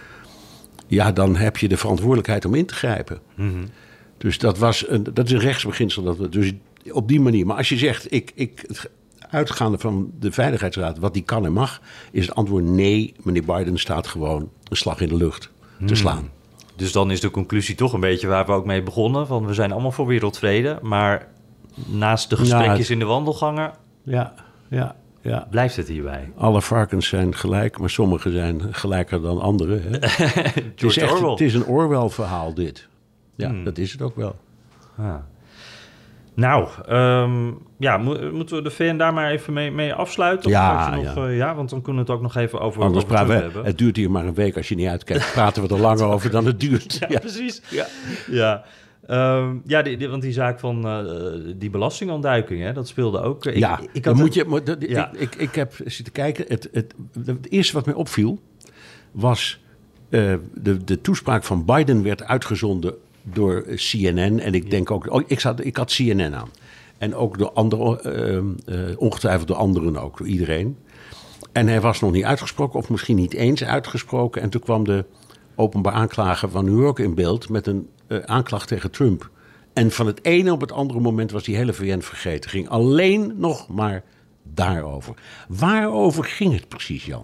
Ja, dan heb je de verantwoordelijkheid om in te grijpen. Mm-hmm. Dus dat, was een, dat is een rechtsbeginsel. Dat we, dus op die manier. Maar als je zegt, ik, ik, uitgaande van de Veiligheidsraad, wat die kan en mag, is het antwoord nee. Meneer Biden staat gewoon een slag in de lucht mm. te slaan. Dus dan is de conclusie toch een beetje waar we ook mee begonnen. Van we zijn allemaal voor wereldvrede. Maar naast de gesprekjes ja, het... in de wandelgangen... Ja, ja, ja. Blijft het hierbij. Alle varkens zijn gelijk, maar sommige zijn gelijker dan anderen. Hè? het, is echt, het is een Orwell-verhaal dit. Ja, hmm. dat is het ook wel. Ah. Nou, um, ja, mo- moeten we de V N daar maar even mee, mee afsluiten? Ja, of nog, ja. Uh, ja, want dan kunnen we het ook nog even over, Anders over we, hebben. Het duurt hier maar een week als je niet uitkijkt. Praten we er langer over dan het duurt. Ja, ja. precies. Ja, ja. Um, ja die, die, want die zaak van uh, die belastingontduiking, hè, dat speelde ook. Ik, ja, ik, ik, had moet je, maar, dat, ja. ik, ik, ik heb zitten kijken. Het, het, het eerste wat mij opviel was uh, de, de toespraak van Biden werd uitgezonden door C N N. En ik denk ook, oh, ik, zat, ik had C N N aan. En ook door anderen, uh, uh, ongetwijfeld door anderen ook, door iedereen. En hij was nog niet uitgesproken, of misschien niet eens uitgesproken. En toen kwam de openbaar aanklager van New York in beeld met een uh, aanklacht tegen Trump. En van het ene op het andere moment was die hele V N vergeten. Ging alleen nog maar daarover. Waarover ging het precies, Jan?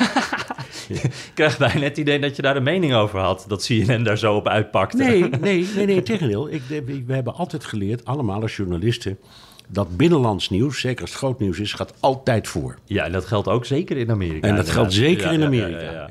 Ik krijg bijna het idee dat je daar een mening over had. Dat C N N daar zo op uitpakte. Nee, nee, nee, nee tegendeel. Ik, we hebben altijd geleerd, allemaal als journalisten, dat binnenlands nieuws, zeker als het groot nieuws is, gaat altijd voor. Ja, en dat geldt ook zeker in Amerika. En dat geldt zeker ja, in Amerika. Ja, ja, ja, ja. Ja.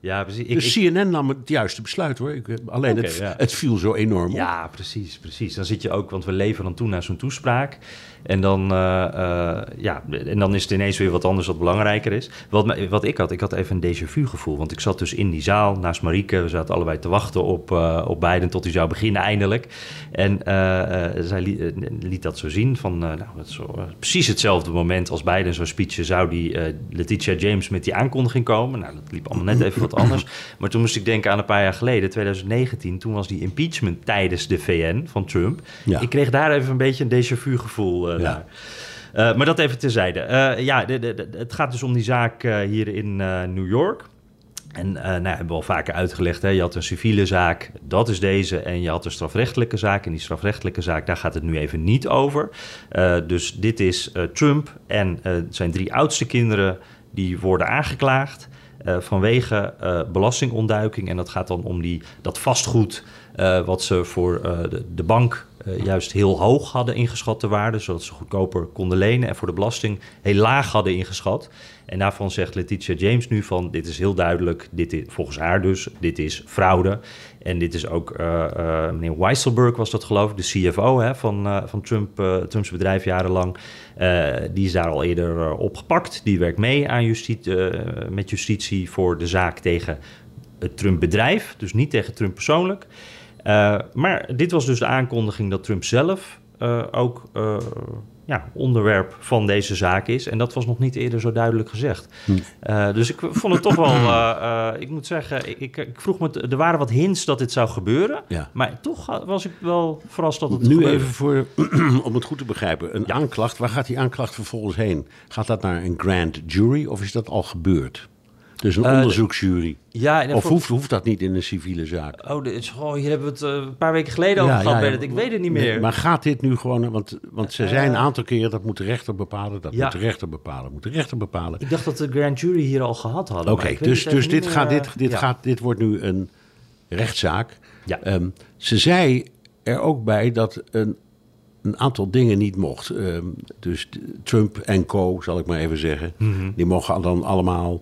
Ja, precies. Dus ik, C N N nam het juiste besluit, hoor. Ik, alleen okay, het, ja. het viel zo enorm op. Ja, precies, precies. Dan zit je ook, want we leven dan toe naar zo'n toespraak. En dan, uh, uh, ja, en dan is het ineens weer wat anders wat belangrijker is. Wat, wat ik had, ik had even een déjà vu gevoel. Want ik zat dus in die zaal naast Marieke. We zaten allebei te wachten op, uh, op Biden tot hij zou beginnen eindelijk. En uh, uh, zij liet, uh, liet dat zo zien. Van, uh, nou, dat is zo, uh, precies hetzelfde moment als Biden zo'n speechje zou die uh, Letitia James met die aankondiging komen. Nou, dat liep allemaal net even wat anders. Maar toen moest ik denken aan een paar jaar geleden, twintig negentien. Toen was die impeachment tijdens de V N van Trump. Ja. Ik kreeg daar even een beetje een déjà vu gevoel. Uh, Ja. Uh, maar dat even terzijde. Uh, ja, de, de, de, het gaat dus om die zaak uh, hier in uh, New York. En uh, nou, hebben we al vaker uitgelegd, hè? Je had een civiele zaak, dat is deze. En je had een strafrechtelijke zaak. En die strafrechtelijke zaak, daar gaat het nu even niet over. Uh, dus dit is uh, Trump en uh, zijn drie oudste kinderen die worden aangeklaagd uh, vanwege uh, belastingontduiking. En dat gaat dan om die, dat vastgoed uh, wat ze voor uh, de, de bank Uh, juist heel hoog hadden ingeschat de waarde, zodat ze goedkoper konden lenen en voor de belasting heel laag hadden ingeschat. En daarvan zegt Letitia James nu van, dit is heel duidelijk, dit is, volgens haar dus, dit is fraude. En dit is ook, uh, uh, meneer Weisselberg was dat geloof ik, de C F O hè, van, uh, van Trump, uh, Trumps bedrijf jarenlang. Uh, die is daar al eerder uh, opgepakt. Die werkt mee aan justitie, uh, met justitie voor de zaak tegen het Trump bedrijf, dus niet tegen Trump persoonlijk. Uh, maar dit was dus de aankondiging dat Trump zelf uh, ook uh, ja, onderwerp van deze zaak is. En dat was nog niet eerder zo duidelijk gezegd. Hm. Uh, dus ik vond het toch wel... Uh, uh, ik moet zeggen, ik, ik vroeg me... Er waren wat hints dat dit zou gebeuren. Ja. Maar toch was ik wel verrast dat het nu gebeurde. Even voor, om het goed te begrijpen. Een ja. aanklacht, waar gaat die aanklacht vervolgens heen? Gaat dat naar een grand jury of is dat al gebeurd? Dus een uh, onderzoeksjury. Ja, of voor... hoeft, hoeft dat niet in een civiele zaak? Oh, dit, oh hier hebben we het uh, een paar weken geleden over ja, gehad. Ja, ja. Ik weet het niet meer. Nee, maar gaat dit nu gewoon... Want, want ze zijn een aantal keren, dat moet de rechter bepalen. Dat ja. moet de rechter bepalen. Moet de rechter bepalen. Ik dacht dat de grand jury hier al gehad hadden. Oké, okay, dus, dus dit, meer, gaat, dit, dit, ja. gaat, dit wordt nu een rechtszaak. Ja. Um, ze zei er ook bij dat een, een aantal dingen niet mocht. Um, dus Trump en co, zal ik maar even zeggen. Mm-hmm. Die mogen dan allemaal...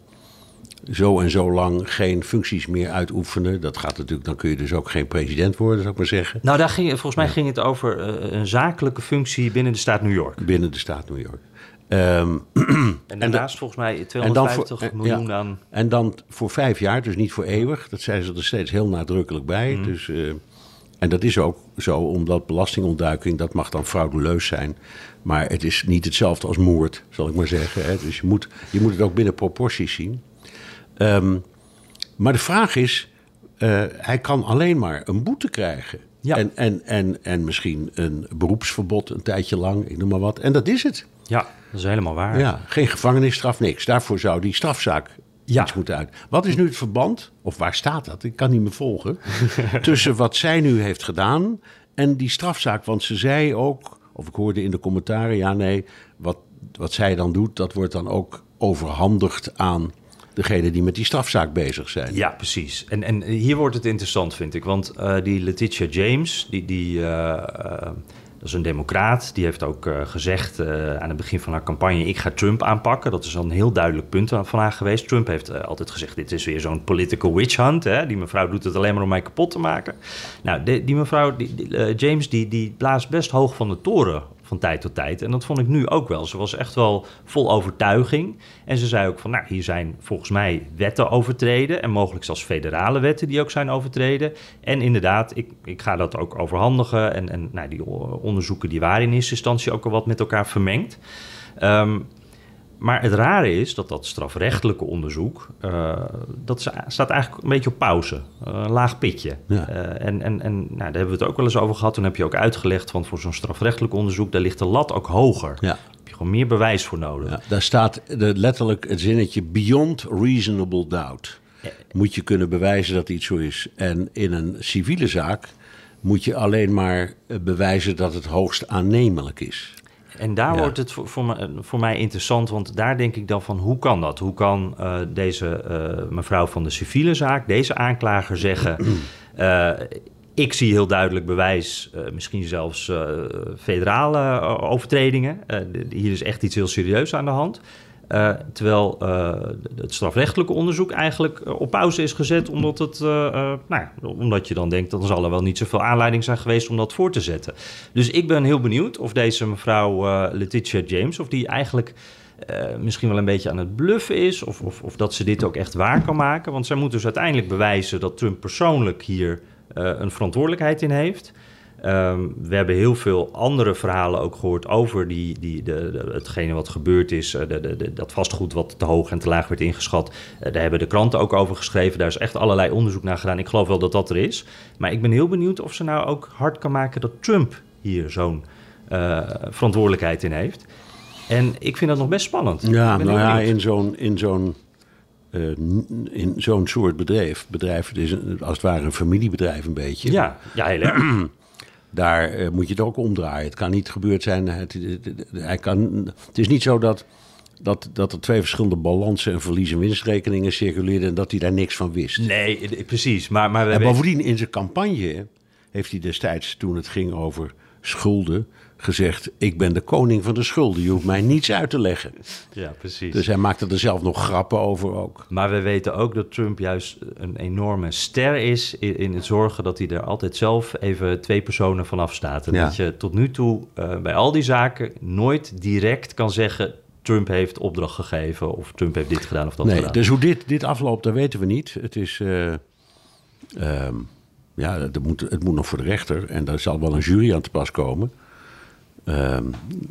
zo en zo lang geen functies meer uitoefenen. Dat gaat natuurlijk, dan kun je dus ook geen president worden, zou ik maar zeggen. Nou, daar ging, volgens mij ja. ging het over uh, een zakelijke functie binnen de staat New York. Binnen de staat New York. Um, en daarnaast en volgens mij tweehonderdvijftig voor, miljoen ja, aan... En dan voor vijf jaar, dus niet voor eeuwig. Dat zeiden ze er steeds heel nadrukkelijk bij. Mm. Dus, uh, en dat is ook zo, omdat belastingontduiking, dat mag dan frauduleus zijn. Maar het is niet hetzelfde als moord, zal ik maar zeggen. Hè. Dus je moet, je moet het ook binnen proporties zien. Um, maar de vraag is, uh, hij kan alleen maar een boete krijgen. Ja. En, en, en, en misschien een beroepsverbod een tijdje lang, ik noem maar wat. En dat is het. Ja, dat is helemaal waar. Ja, geen gevangenisstraf, niks. Daarvoor zou die strafzaak ja. iets moeten uit. Wat is nu het verband, of waar staat dat? Ik kan niet meer volgen. tussen wat zij nu heeft gedaan en die strafzaak. Want ze zei ook, of ik hoorde in de commentaren, ja nee, wat, wat zij dan doet, dat wordt dan ook overhandigd aan... degene die met die strafzaak bezig zijn. Ja, precies. En, en hier wordt het interessant, vind ik. Want uh, die Letitia James, die, die, uh, uh, dat is een democraat... die heeft ook uh, gezegd uh, aan het begin van haar campagne... ik ga Trump aanpakken. Dat is al een heel duidelijk punt van haar geweest. Trump heeft uh, altijd gezegd... dit is weer zo'n political witch hunt. Hè? Die mevrouw doet het alleen maar om mij kapot te maken. Nou, die, die mevrouw die, die, uh, James, die, die blaast best hoog van de toren... van tijd tot tijd. En dat vond ik nu ook wel. Ze was echt wel vol overtuiging. En ze zei ook van, nou, hier zijn volgens mij wetten overtreden... en mogelijk zelfs federale wetten die ook zijn overtreden. En inderdaad, ik, ik ga dat ook overhandigen. En, en nou, die onderzoeken die waren in eerste instantie ook al wat met elkaar vermengd. Um, maar het rare is dat dat strafrechtelijke onderzoek... Uh, dat staat eigenlijk een beetje op pauze. Uh, een laag pitje. Ja. Uh, en en, en nou, daar hebben we het ook wel eens over gehad. Toen heb je ook uitgelegd... want voor zo'n strafrechtelijk onderzoek... daar ligt de lat ook hoger. Ja. Daar heb je gewoon meer bewijs voor nodig. Ja, daar staat de, letterlijk het zinnetje... beyond reasonable doubt. Ja. Moet je kunnen bewijzen dat iets zo is. En in een civiele zaak... moet je alleen maar bewijzen dat het hoogst aannemelijk is. En daar ja. wordt het voor, voor, mij, voor mij interessant, want daar denk ik dan van, hoe kan dat? Hoe kan uh, deze uh, mevrouw van de civiele zaak, deze aanklager zeggen... Uh, ik zie heel duidelijk bewijs, uh, misschien zelfs uh, federale uh, overtredingen. Uh, hier is echt iets heel serieus aan de hand. Uh, terwijl uh, het strafrechtelijke onderzoek eigenlijk uh, op pauze is gezet... omdat, het, uh, uh, nou ja, omdat je dan denkt... dan zal er wel niet zoveel aanleiding zijn geweest om dat voor te zetten. Dus ik ben heel benieuwd of deze mevrouw uh, Letitia James... of die eigenlijk uh, misschien wel een beetje aan het bluffen is... Of, of, of dat ze dit ook echt waar kan maken. Want zij moet dus uiteindelijk bewijzen dat Trump persoonlijk hier... Uh, een verantwoordelijkheid in heeft... Um, we hebben heel veel andere verhalen ook gehoord over die, die, de, de, hetgene wat gebeurd is. De, de, de, dat vastgoed wat te hoog en te laag werd ingeschat. Uh, daar hebben de kranten ook over geschreven. Daar is echt allerlei onderzoek naar gedaan. Ik geloof wel dat dat er is. Maar ik ben heel benieuwd of ze nou ook hard kan maken dat Trump hier zo'n uh, verantwoordelijkheid in heeft. En ik vind dat nog best spannend. Ja, nou ja, in zo'n... In zo'n... Uh, in zo'n soort bedrijf, bedrijf het is een, als het ware een familiebedrijf een beetje. Ja, ja heel erg. Daar uh, moet je het ook omdraaien. Het kan niet gebeurd zijn. Het, het, het, hij kan, het is niet zo dat, dat, dat er twee verschillende balansen en verlies- en winstrekeningen circuleerden en dat hij daar niks van wist. Nee, precies. Maar, maar we en bovendien in zijn campagne heeft hij destijds, toen het ging over schulden, gezegd: ik ben de koning van de schulden. Je hoeft mij niets uit te leggen. Ja, precies. Dus hij maakte er zelf nog grappen over ook. Maar we weten ook dat Trump juist een enorme ster is in, in het zorgen dat hij er altijd zelf even twee personen vanaf staat. En ja. dat je tot nu toe uh, bij al die zaken nooit direct kan zeggen: Trump heeft opdracht gegeven of Trump heeft dit gedaan of dat nee, gedaan. Dus hoe dit, dit afloopt, dat weten we niet. Het is... Uh, um, ja, het moet, het moet nog voor de rechter en daar zal wel een jury aan te pas komen. Um,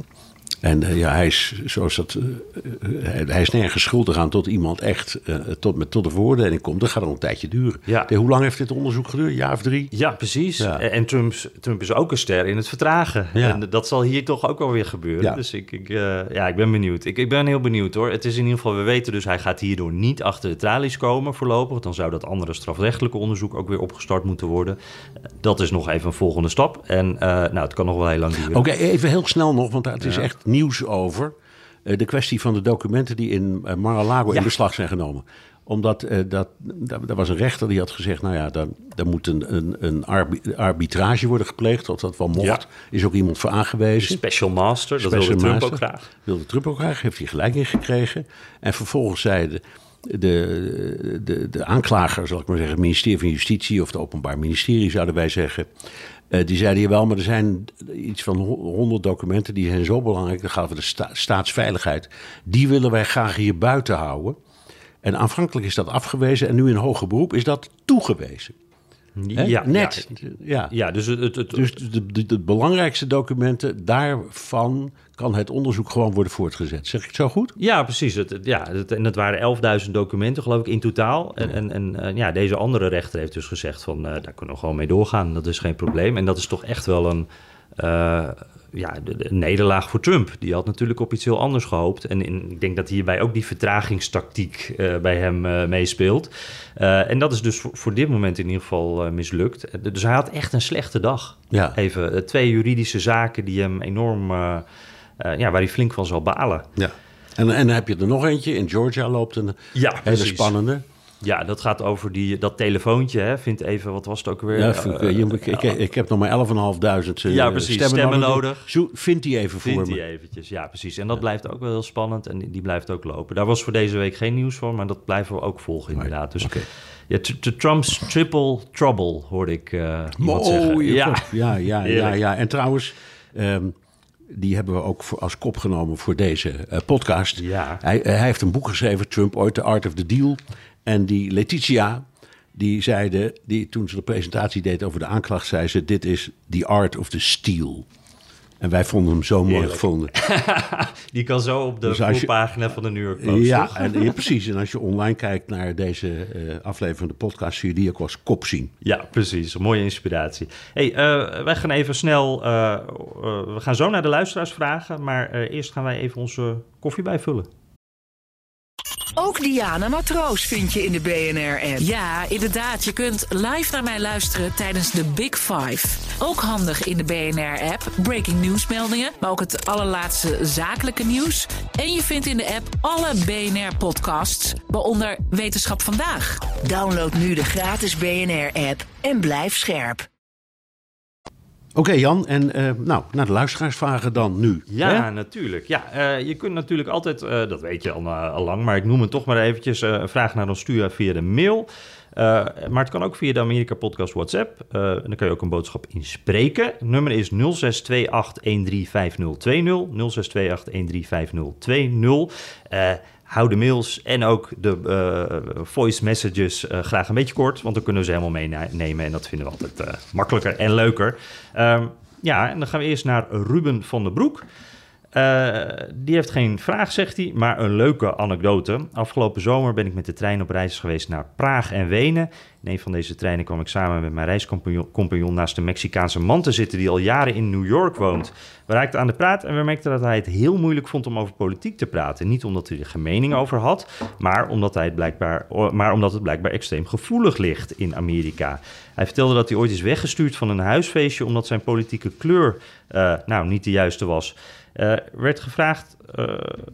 en uh, ja, hij is, zoals dat, uh, hij, hij is nergens schuldig aan tot iemand echt uh, tot, met, tot de veroordeling komt. Dat gaat nog een tijdje duren. Ja. De, hoe lang heeft dit onderzoek geduurd? Een jaar of drie? Ja, precies. Ja. En Trump, Trump is ook een ster in het vertragen. Ja. En dat zal hier toch ook wel weer gebeuren. Ja. Dus ik, ik, uh, ja, ik ben benieuwd. Ik, ik ben heel benieuwd hoor. Het is in ieder geval, we weten dus, hij gaat hierdoor niet achter de tralies komen voorlopig. Dan zou dat andere strafrechtelijke onderzoek ook weer opgestart moeten worden. Dat is nog even een volgende stap. En uh, nou, het kan nog wel heel lang duren. Oké, okay, even heel snel nog, want het is ja. echt nieuws over. Uh, de kwestie van de documenten die in uh, Mar-a-Lago ja. in beslag zijn genomen. Omdat uh, dat, dat, er was een rechter die had gezegd: nou ja, dan, dan moet een, een, een arbitrage worden gepleegd. Of dat wel mocht. Ja. Is ook iemand voor aangewezen. Special master, dat wilde Trump master, ook graag. Wilde Trump ook graag, heeft hij gelijk in gekregen. En vervolgens zei de, de, de, de aanklager, zal ik maar zeggen, het ministerie van Justitie of het Openbaar Ministerie, zouden wij zeggen. Uh, die zeiden: jawel, maar er zijn iets van honderd documenten die zijn zo belangrijk. Dan gaat het over de sta- staatsveiligheid. Die willen wij graag hier buiten houden. En aanvankelijk is dat afgewezen en nu in hoger beroep is dat toegewezen. Ja, net. Ja, ja. ja dus het, het, het, dus de, de, de belangrijkste documenten, daarvan kan het onderzoek gewoon worden voortgezet. Zeg ik het zo goed? Ja, precies. Het, ja, het, en dat waren elfduizend documenten, geloof ik, in totaal. En, en, en, en ja, deze andere rechter heeft dus gezegd van, uh, daar kunnen we gewoon mee doorgaan. Dat is geen probleem. En dat is toch echt wel een... Uh, ja, de, de nederlaag voor Trump. Die had natuurlijk op iets heel anders gehoopt. En in, ik denk dat hierbij ook die vertragingstactiek uh, bij hem uh, meespeelt. Uh, en dat is dus voor, voor dit moment in ieder geval uh, mislukt. Dus hij had echt een slechte dag. Ja. Even uh, twee juridische zaken die hem enorm... Uh, uh, ja, waar hij flink van zal balen. Ja. En, en dan heb je er nog eentje. In Georgia loopt een ja, hele precies. spannende... Ja, dat gaat over die, dat telefoontje. Hè. Vind even, wat was het ook weer? Ja, uh, uh, ik, ik, ik heb nog maar elfduizendvijfhonderd uh, ja, precies, stemmen, stemmen nodig. nodig. Zo, vind die even vind voor die me. eventjes, ja, precies. En dat ja. blijft ook wel heel spannend en die, die blijft ook lopen. Daar was voor deze week geen nieuws van, maar dat blijven we ook volgen inderdaad. Dus okay. ja, t- t- Trump's triple trouble, hoorde ik uh, iemand oh, zeggen. Ja, ja, ja, ja, ja. En trouwens... Um, die hebben we ook voor, als kop genomen voor deze uh, podcast. Ja. Hij, hij heeft een boek geschreven, Trump ooit, The Art of the Deal. En die Letitia, die zeide, die, toen ze de presentatie deed over de aanklacht, zei ze: dit is the art of the steal. En wij vonden hem zo mooi Heerlijk. gevonden. Die kan zo op de dus voorpagina van de New York Post. Ja, en, ja, precies. En als je online kijkt naar deze uh, aflevering van de podcast, zie je die ook als kop zien. Ja, precies. Een mooie inspiratie. Hey, uh, wij gaan even snel... Uh, uh, we gaan zo naar de luisteraars vragen, maar uh, eerst gaan wij even onze koffie bijvullen. Ook Diana Matroos vind je in de B N R-app. Ja, inderdaad. Je kunt live naar mij luisteren tijdens de Big Five. Ook handig in de B N R-app. Breaking nieuwsmeldingen, maar ook het allerlaatste zakelijke nieuws. En je vindt in de app alle B N R-podcasts, waaronder Wetenschap Vandaag. Download nu de gratis B N R-app en blijf scherp. Oké okay, Jan, en uh, nou, naar de luisteraarsvragen dan nu. Ja, hè? natuurlijk. Ja, uh, je kunt natuurlijk altijd, uh, dat weet je al, uh, al lang, maar ik noem het toch maar eventjes, uh, een vraag naar ons sturen via de mail. Uh, maar het kan ook via de Amerika Podcast WhatsApp. Uh, dan kan je ook een boodschap inspreken. Het nummer is nul zes twee acht een drie vijf nul twee nul. nul zes twee acht een drie vijf nul twee nul. Uh, hou de mails en ook de uh, voice messages uh, graag een beetje kort, want dan kunnen we ze helemaal meenemen en dat vinden we altijd uh, makkelijker en leuker. Um, ja, en dan gaan we eerst naar Ruben van den Broek. Uh, die heeft geen vraag, zegt hij, maar een leuke anekdote. Afgelopen zomer ben ik met de trein op reis geweest naar Praag en Wenen. In een van deze treinen kwam ik samen met mijn reiscompagnon naast een Mexicaanse man te zitten die al jaren in New York woont. We raakten aan de praat en we merkten dat hij het heel moeilijk vond om over politiek te praten. Niet omdat hij er geen mening over had, maar omdat, hij het blijkbaar, maar omdat het blijkbaar extreem gevoelig ligt in Amerika. Hij vertelde dat hij ooit is weggestuurd van een huisfeestje omdat zijn politieke kleur uh, nou niet de juiste was. Uh, werd gevraagd uh,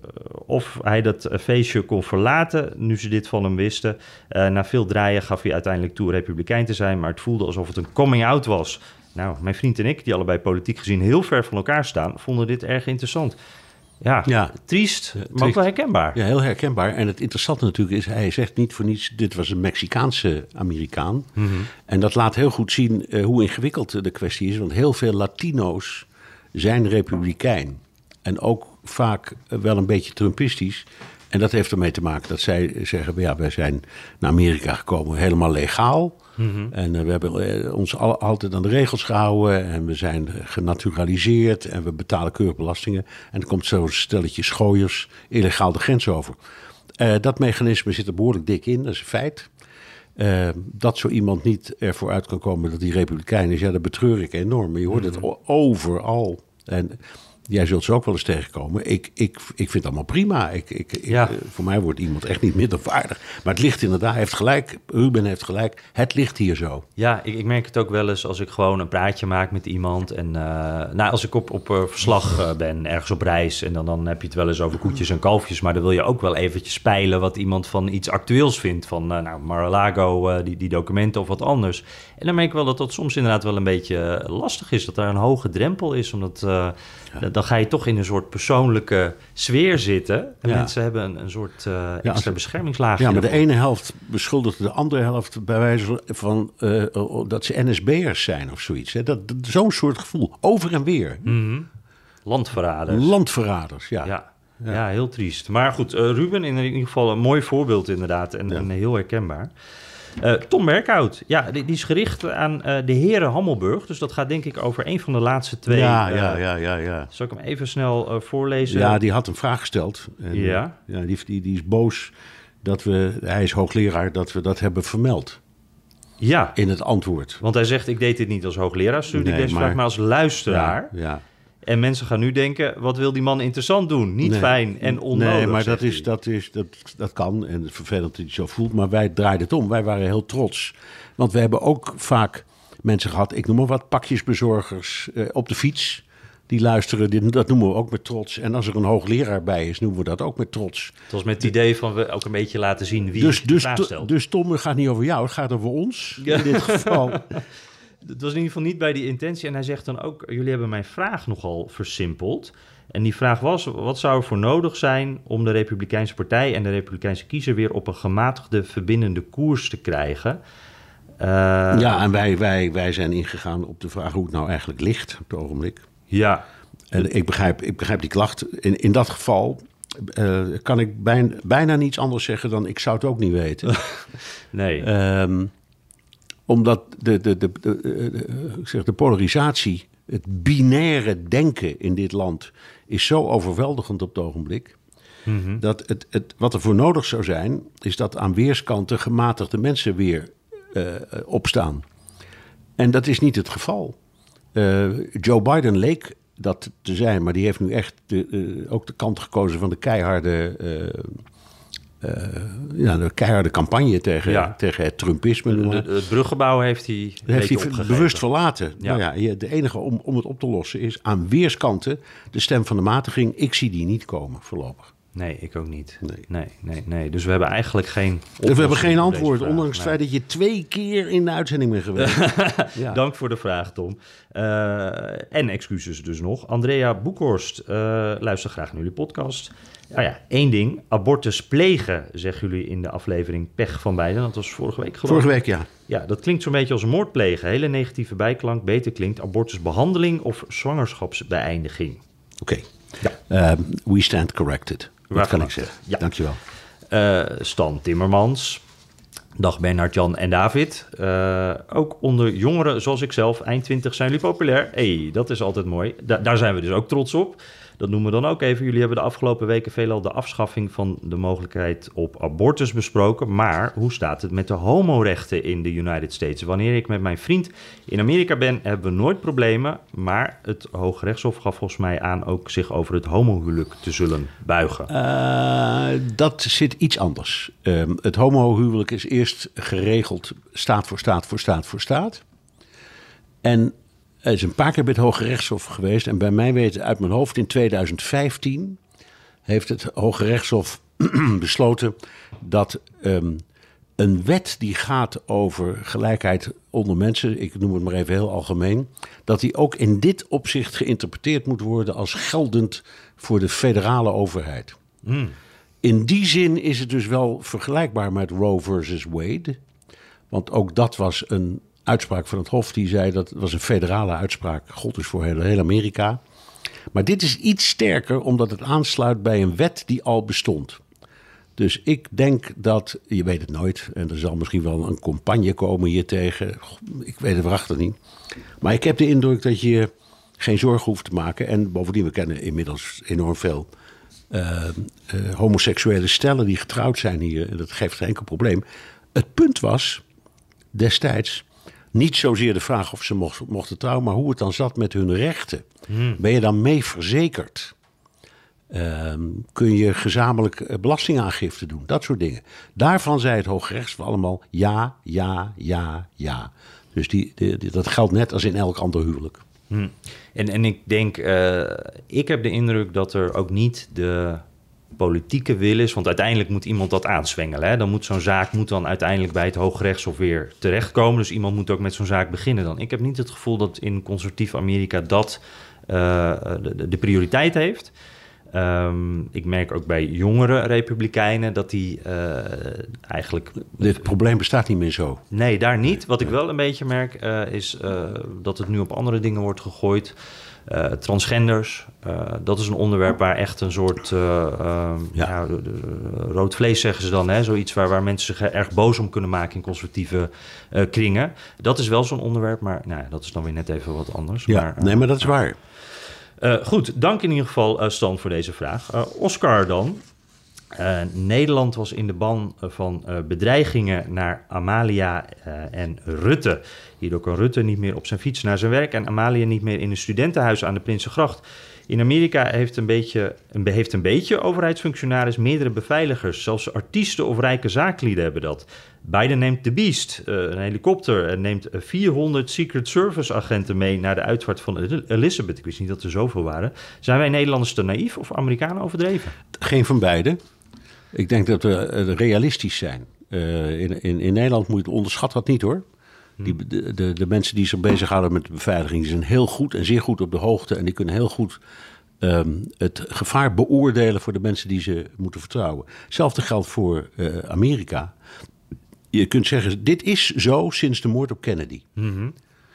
of hij dat feestje kon verlaten, nu ze dit van hem wisten. Uh, na veel draaien gaf hij uiteindelijk toe republikein te zijn, maar het voelde alsof het een coming-out was. Nou, mijn vriend en ik, die allebei politiek gezien heel ver van elkaar staan, vonden dit erg interessant. Ja, ja triest, maar triest. Ook wel herkenbaar. Ja, heel herkenbaar. En het interessante natuurlijk is, hij zegt niet voor niets, dit was een Mexicaanse Amerikaan. Mm-hmm. En dat laat heel goed zien uh, hoe ingewikkeld de kwestie is, want heel veel Latino's zijn republikein. En ook vaak wel een beetje Trumpistisch. En dat heeft ermee te maken dat zij zeggen, ja, wij zijn naar Amerika gekomen helemaal legaal. Mm-hmm. En uh, we hebben uh, ons al, altijd aan de regels gehouden. En we zijn genaturaliseerd en we betalen keurig belastingen. En dan komt zo'n stelletje schooiers illegaal de grens over. Uh, dat mechanisme zit er behoorlijk dik in, dat is een feit. Uh, dat zo iemand niet ervoor uit kan komen dat hij republikein is, ja, dat betreur ik enorm. Maar je hoort mm-hmm. het overal. En jij zult ze ook wel eens tegenkomen. Ik, ik, ik vind het allemaal prima. Ik, ik, ja. ik, voor mij wordt iemand echt niet minderwaardig. Maar het ligt inderdaad, hij heeft gelijk. Ruben heeft gelijk. Het ligt hier zo. Ja, ik, ik merk het ook wel eens als ik gewoon een praatje maak met iemand. En uh, nou, als ik op, op uh, verslag uh, ben, ergens op reis. En dan, dan heb je het wel eens over koetjes en kalfjes. Maar dan wil je ook wel eventjes speilen wat iemand van iets actueels vindt. Van uh, nou, Mar-a-Lago, uh, die, die documenten of wat anders. En dan merk ik wel dat dat soms inderdaad wel een beetje lastig is. Dat daar een hoge drempel is, omdat Uh, ja. Dan ga je toch in een soort persoonlijke sfeer zitten. En ja. mensen hebben een, een soort uh, extra ja, als, beschermingslaagje. Ja, maar de ene helft beschuldigt de andere helft bij wijze van uh, dat ze N S B'ers zijn of zoiets. Hè. Dat, dat, zo'n soort gevoel, over en weer. Mm-hmm. Landverraders. Landverraders, ja. ja. Ja. Ja, heel triest. Maar goed, uh, Ruben in ieder geval een mooi voorbeeld inderdaad en, ja. en heel herkenbaar. Uh, Tom Berkhout, ja, die, die is gericht aan uh, de heren Hammelburg. Dus dat gaat denk ik over een van de laatste twee. Ja, uh, ja, ja, ja, ja. Zal ik hem even snel uh, voorlezen? Ja, die had een vraag gesteld. En, ja. ja die, die, die is boos dat we, hij is hoogleraar, dat we dat hebben vermeld. Ja. In het antwoord. Want hij zegt, ik deed dit niet als hoogleraar, stuurde nee, deze maar, vraag, maar als luisteraar. Ja, ja. En mensen gaan nu denken, wat wil die man interessant doen? Niet nee, fijn en onnodig. Nee, maar dat, is, dat, is, dat, dat kan. En het is vervelend dat hij het zo voelt. Maar wij draaiden het om. Wij waren heel trots. Want we hebben ook vaak mensen gehad, ik noem maar wat, pakjesbezorgers uh, op de fiets. Die luisteren, dit, dat noemen we ook met trots. En als er een hoogleraar bij is, noemen we dat ook met trots. Het was met het idee van we ook een beetje laten zien wie dus, de dus, vraag stelt. Dus Tom, het gaat niet over jou, het gaat over ons ja. in dit geval. Het was in ieder geval niet bij die intentie. En hij zegt dan ook, jullie hebben mijn vraag nogal versimpeld. En die vraag was, wat zou er voor nodig zijn om de Republikeinse Partij en de Republikeinse kiezer weer op een gematigde, verbindende koers te krijgen? Uh, ja, en wij, wij, wij zijn ingegaan op de vraag hoe het nou eigenlijk ligt op het ogenblik. Ja. En ik begrijp, ik begrijp die klacht. In, in dat geval uh, kan ik bijna, bijna niets anders zeggen dan ik zou het ook niet weten. Nee. Um, omdat de, de, de, de, de, de, ik zeg, de polarisatie, het binaire denken in dit land is zo overweldigend op het ogenblik. Mm-hmm. Dat het, het, wat er voor nodig zou zijn, is dat aan weerskanten gematigde mensen weer uh, opstaan. En dat is niet het geval. Uh, Joe Biden leek dat te zijn, maar die heeft nu echt de, uh, ook de kant gekozen van de keiharde, uh, uh, ja, de keiharde campagne tegen, ja. tegen het Trumpisme. De, de, het bruggebouw heeft hij, heeft hij bewust verlaten. Ja. Nou ja, de enige om, om het op te lossen is aan weerskanten de stem van de matiging. Ik zie die niet komen voorlopig. Nee, ik ook niet. Nee. Nee, nee, nee. Dus we hebben eigenlijk geen... Dus we hebben geen antwoord, ondanks het feit dat je twee keer in de uitzending bent geweest. Ja. Dank voor de vraag, Tom. Uh, en excuses dus nog. Andrea Boekhorst, uh, luister graag naar jullie podcast. Nou ja, één ding. Abortus plegen, zeggen jullie in de aflevering Pech van Beiden. Dat was vorige week geloof ik. Vorige week, ja. Ja, dat klinkt zo'n beetje als een moord plegen. Hele negatieve bijklank. Beter klinkt abortusbehandeling of zwangerschapsbeëindiging. Oké. Okay. Uh, we stand corrected. Wat kan ik zeggen? Ja. Dankjewel. Uh, Stan Timmermans. Dag Bernhard, Jan en David. Uh, ook onder jongeren zoals ik zelf, eind twintig, zijn jullie populair. Hey, dat is altijd mooi. Da- daar zijn we dus ook trots op. Dat noemen we dan ook even. Jullie hebben de afgelopen weken veelal de afschaffing van de mogelijkheid op abortus besproken. Maar hoe staat het met de homorechten in de United States? Wanneer ik met mijn vriend in Amerika ben, hebben we nooit problemen. Maar het Hooggerechtshof gaf volgens mij aan ook zich over het homohuwelijk te zullen buigen. Uh, dat zit iets anders. Um, het homohuwelijk is eerst geregeld staat voor staat voor staat voor staat. En hij is een paar keer bij het Hooggerechtshof geweest. En bij mij weten uit mijn hoofd in tweeduizend vijftien heeft het Hooggerechtshof besloten dat um, een wet die gaat over gelijkheid onder mensen, ik noem het maar even heel algemeen, dat die ook in dit opzicht geïnterpreteerd moet worden als geldend voor de federale overheid. Mm. In die zin is het dus wel vergelijkbaar met Roe versus Wade. Want ook dat was een uitspraak van het Hof die zei dat het was een federale uitspraak. God is voor heel, heel Amerika. Maar dit is iets sterker omdat het aansluit bij een wet die al bestond. Dus ik denk dat, je weet het nooit, en er zal misschien wel een campagne komen hiertegen. Ik weet het waarachtig niet. Maar ik heb de indruk dat je geen zorgen hoeft te maken. En bovendien, we kennen inmiddels enorm veel uh, uh, homoseksuele stellen die getrouwd zijn hier. En dat geeft geen enkel probleem. Het punt was destijds niet zozeer de vraag of ze mochten, mochten trouwen, maar hoe het dan zat met hun rechten. Hmm. Ben je dan mee verzekerd? Uh, kun je gezamenlijk belastingaangifte doen? Dat soort dingen. Daarvan zei het Hooggerechtshof allemaal ja, ja, ja, ja. Dus die, die, die, dat geldt net als in elk ander huwelijk. Hmm. En, en ik denk, uh, ik heb de indruk dat er ook niet de politieke wil is, want uiteindelijk moet iemand dat aanzwengelen. Hè? Dan moet zo'n zaak moet dan uiteindelijk bij het Hooggerechtshof weer terechtkomen. Dus iemand moet ook met zo'n zaak beginnen dan. Ik heb niet het gevoel dat in conservatief Amerika dat uh, de, de prioriteit heeft. Um, ik merk ook bij jongere republikeinen dat die uh, eigenlijk... Dit probleem bestaat niet meer zo. Nee, daar niet. Wat ik wel een beetje merk uh, is uh, dat het nu op andere dingen wordt gegooid. Uh, transgenders, uh, dat is een onderwerp waar echt een soort uh, uh, ja. Ja, de, de, rood vlees zeggen ze dan, hè? Zoiets waar, waar mensen zich erg boos om kunnen maken in conservatieve uh, kringen. Dat is wel zo'n onderwerp, maar nou, dat is dan weer net even wat anders. Ja, maar, uh, nee, maar dat is waar. Uh, goed, dank in ieder geval uh, Stan voor deze vraag. Uh, Oscar dan. Uh, Nederland was in de ban van uh, bedreigingen naar Amalia uh, en Rutte. Hierdoor kan Rutte niet meer op zijn fiets naar zijn werk en Amalia niet meer in een studentenhuis aan de Prinsengracht. In Amerika heeft een beetje, een, heeft een beetje overheidsfunctionaris meerdere beveiligers. Zelfs artiesten of rijke zaaklieden hebben dat. Biden neemt de Beast, uh, een helikopter, en neemt vierhonderd Secret Service agenten mee naar de uitvaart van Elizabeth. Ik wist niet dat er zoveel waren. Zijn wij Nederlanders te naïef of Amerikanen overdreven? Geen van beide. Ik denk dat we uh, realistisch zijn. Uh, in, in, in Nederland moet je onderschat dat niet hoor. Die, de, de, de mensen die zich bezighouden met de beveiliging zijn heel goed en zeer goed op de hoogte. En die kunnen heel goed um, het gevaar beoordelen voor de mensen die ze moeten vertrouwen. Hetzelfde geldt voor uh, Amerika. Je kunt zeggen, dit is zo sinds de moord op Kennedy. Mm-hmm.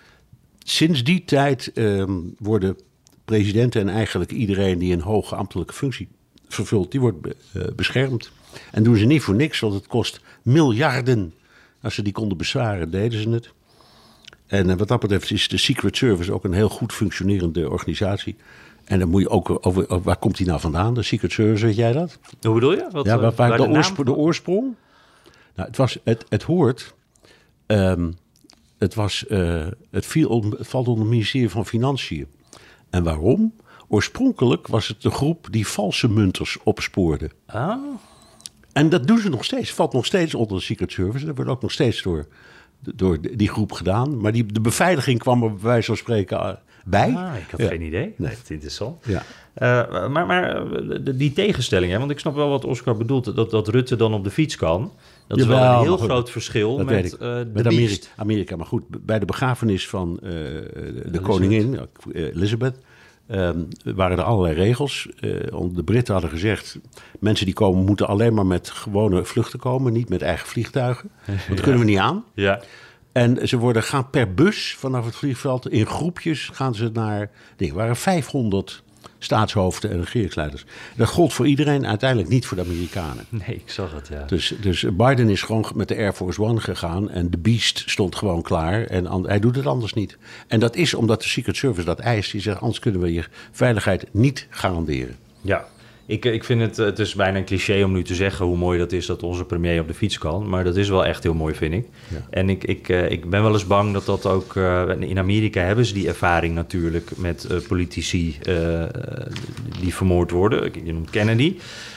Sinds die tijd um, worden presidenten en eigenlijk iedereen die een hoge ambtelijke functie vervult, die wordt be, uh, beschermd. En doen ze niet voor niks, want het kost miljarden. Als ze die konden bezwaren, deden ze het. En uh, wat dat betreft is de Secret Service ook een heel goed functionerende organisatie. En dan moet je ook over, over waar komt die nou vandaan, de Secret Service, weet jij dat? Hoe bedoel je? Wat, ja, waar, waar, waar de, de, oorsprong, de oorsprong? Nou, het, was, het, het hoort... Um, het, was, uh, het, viel onder, het valt onder het ministerie van Financiën. En waarom? Oorspronkelijk was het de groep die valse munters opspoorde. Ah. En dat doen ze nog steeds. Valt nog steeds onder de Secret Service. Dat wordt ook nog steeds door, door die groep gedaan. Maar die, de beveiliging kwam er bij wijze van spreken bij. Ah, ik had ja. geen idee. Nee. Echt interessant. Ja. Uh, maar maar die tegenstelling, hè, want ik snap wel wat Oscar bedoelt, dat, dat Rutte dan op de fiets kan. Dat is Jawel, wel een heel goed, groot verschil met uh, de met Amerika, Amerika. Maar goed, bij de begrafenis van uh, de Elizabeth. koningin, uh, Elizabeth, um, waren er allerlei regels. Uh, de Britten hadden gezegd, mensen die komen moeten alleen maar met gewone vluchten komen, niet met eigen vliegtuigen. Want dat ja. kunnen we niet aan. Ja. En ze worden, gaan per bus vanaf het vliegveld, in groepjes gaan ze naar, er waren vijfhonderd staatshoofden en regeringsleiders. Dat gold voor iedereen, uiteindelijk niet voor de Amerikanen. Nee, ik zag het, ja. Dus, dus Biden is gewoon met de Air Force One gegaan en de Beast stond gewoon klaar en an, hij doet het anders niet. En dat is omdat de Secret Service dat eist. Die zegt, anders kunnen we je veiligheid niet garanderen. Ja. Ik, ik vind het, het is bijna een cliché om nu te zeggen hoe mooi dat is dat onze premier op de fiets kan. Maar dat is wel echt heel mooi, vind ik. Ja. En ik, ik, ik ben wel eens bang dat dat ook... Uh, in Amerika hebben ze die ervaring natuurlijk met uh, politici uh, die vermoord worden. Je noemt Kennedy.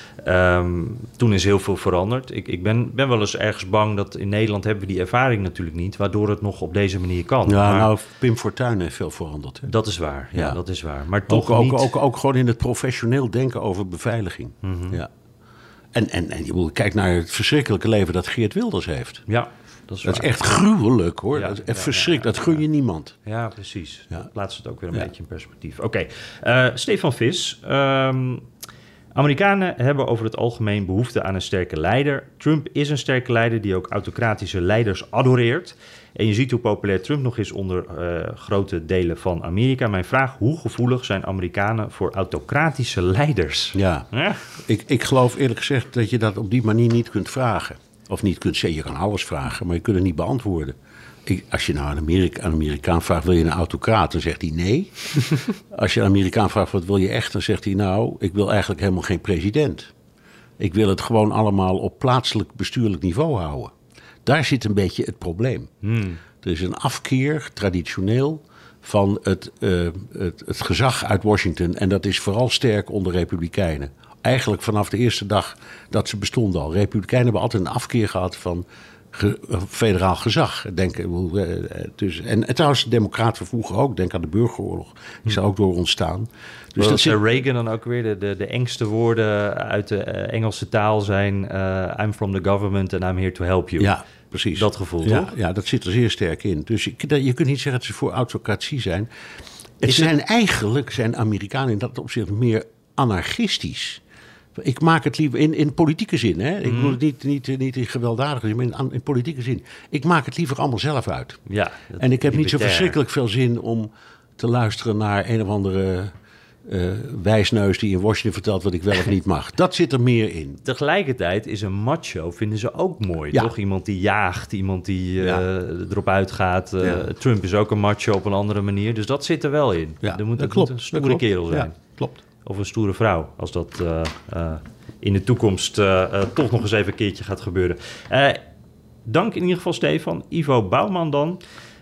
Um, toen is heel veel veranderd. Ik, ik ben, ben wel eens ergens bang dat in Nederland hebben we die ervaring natuurlijk niet, waardoor het nog op deze manier kan. Ja, maar, nou, Pim Fortuyn heeft veel veranderd. Hè? Dat is waar, ja, ja, dat is waar. Maar toch ook, niet... ook, ook, ook gewoon in het professioneel denken over beveiliging. Mm-hmm. Ja. En, en, en je moet kijken naar het verschrikkelijke leven dat Geert Wilders heeft. Ja. Dat is, dat is echt gruwelijk, hoor. Ja, dat is echt ja, verschrikkelijk. Ja, ja, dat gun je ja. niemand. Ja, precies. Ja. Dat plaatst het ook weer een ja. beetje in perspectief. Oké, okay. uh, Stefan Vis. Um, Amerikanen hebben over het algemeen behoefte aan een sterke leider. Trump is een sterke leider die ook autocratische leiders adoreert. En je ziet hoe populair Trump nog is onder uh, grote delen van Amerika. Mijn vraag, hoe gevoelig zijn Amerikanen voor autocratische leiders? Ja, ja? Ik, ik geloof eerlijk gezegd dat je dat op die manier niet kunt vragen. Of niet kunt zeggen, je kan alles vragen, maar je kunt het niet beantwoorden. Ik, als je nou aan Amerika, een Amerikaan vraagt, wil je een autocraat? Dan zegt hij nee. Als je een Amerikaan vraagt, wat wil je echt? Dan zegt hij, nou, ik wil eigenlijk helemaal geen president. Ik wil het gewoon allemaal op plaatselijk bestuurlijk niveau houden. Daar zit een beetje het probleem. Hmm. Er is een afkeer, traditioneel, van het, uh, het, het gezag uit Washington. En dat is vooral sterk onder Republikeinen. Eigenlijk vanaf de eerste dag dat ze bestonden al. Republikeinen hebben altijd een afkeer gehad van ge, federaal gezag. Denk, uh, dus, en, en trouwens, de democraten vroeger ook. Denk aan de burgeroorlog. Die is er ook door ontstaan. Dus dat zit... Reagan dan ook weer de, de, de engste woorden uit de uh, Engelse taal zijn... Uh, I'm from the government and I'm here to help you. Ja, precies. Dat gevoel, ja, toch? Ja, dat zit er zeer sterk in. Dus je, je kunt niet zeggen dat ze voor autocratie zijn. Het is zijn het... eigenlijk zijn Amerikanen in dat opzicht meer anarchistisch. Ik maak het liever in, in politieke zin. Hè? Ik bedoel het niet, niet, niet in gewelddadige zin, maar in, in politieke zin. Ik maak het liever allemaal zelf uit. Ja, en ik heb niet zo verschrikkelijk veel zin om te luisteren naar een of andere uh, wijsneus die in Washington vertelt wat ik wel of niet mag. Dat zit er meer in. Tegelijkertijd is een macho, vinden ze ook mooi. Ja. Toch? Iemand die jaagt, iemand die uh, ja. erop uitgaat. Uh, ja. Trump is ook een macho op een andere manier. Dus dat zit er wel in. Ja, er moet, dat er klopt, moet een stoere dat klopt. kerel zijn. Ja, klopt. Of een stoere vrouw, als dat uh, uh, in de toekomst uh, uh, toch nog eens even een keertje gaat gebeuren. Uh, dank in ieder geval, Stefan. Ivo Bouwman dan.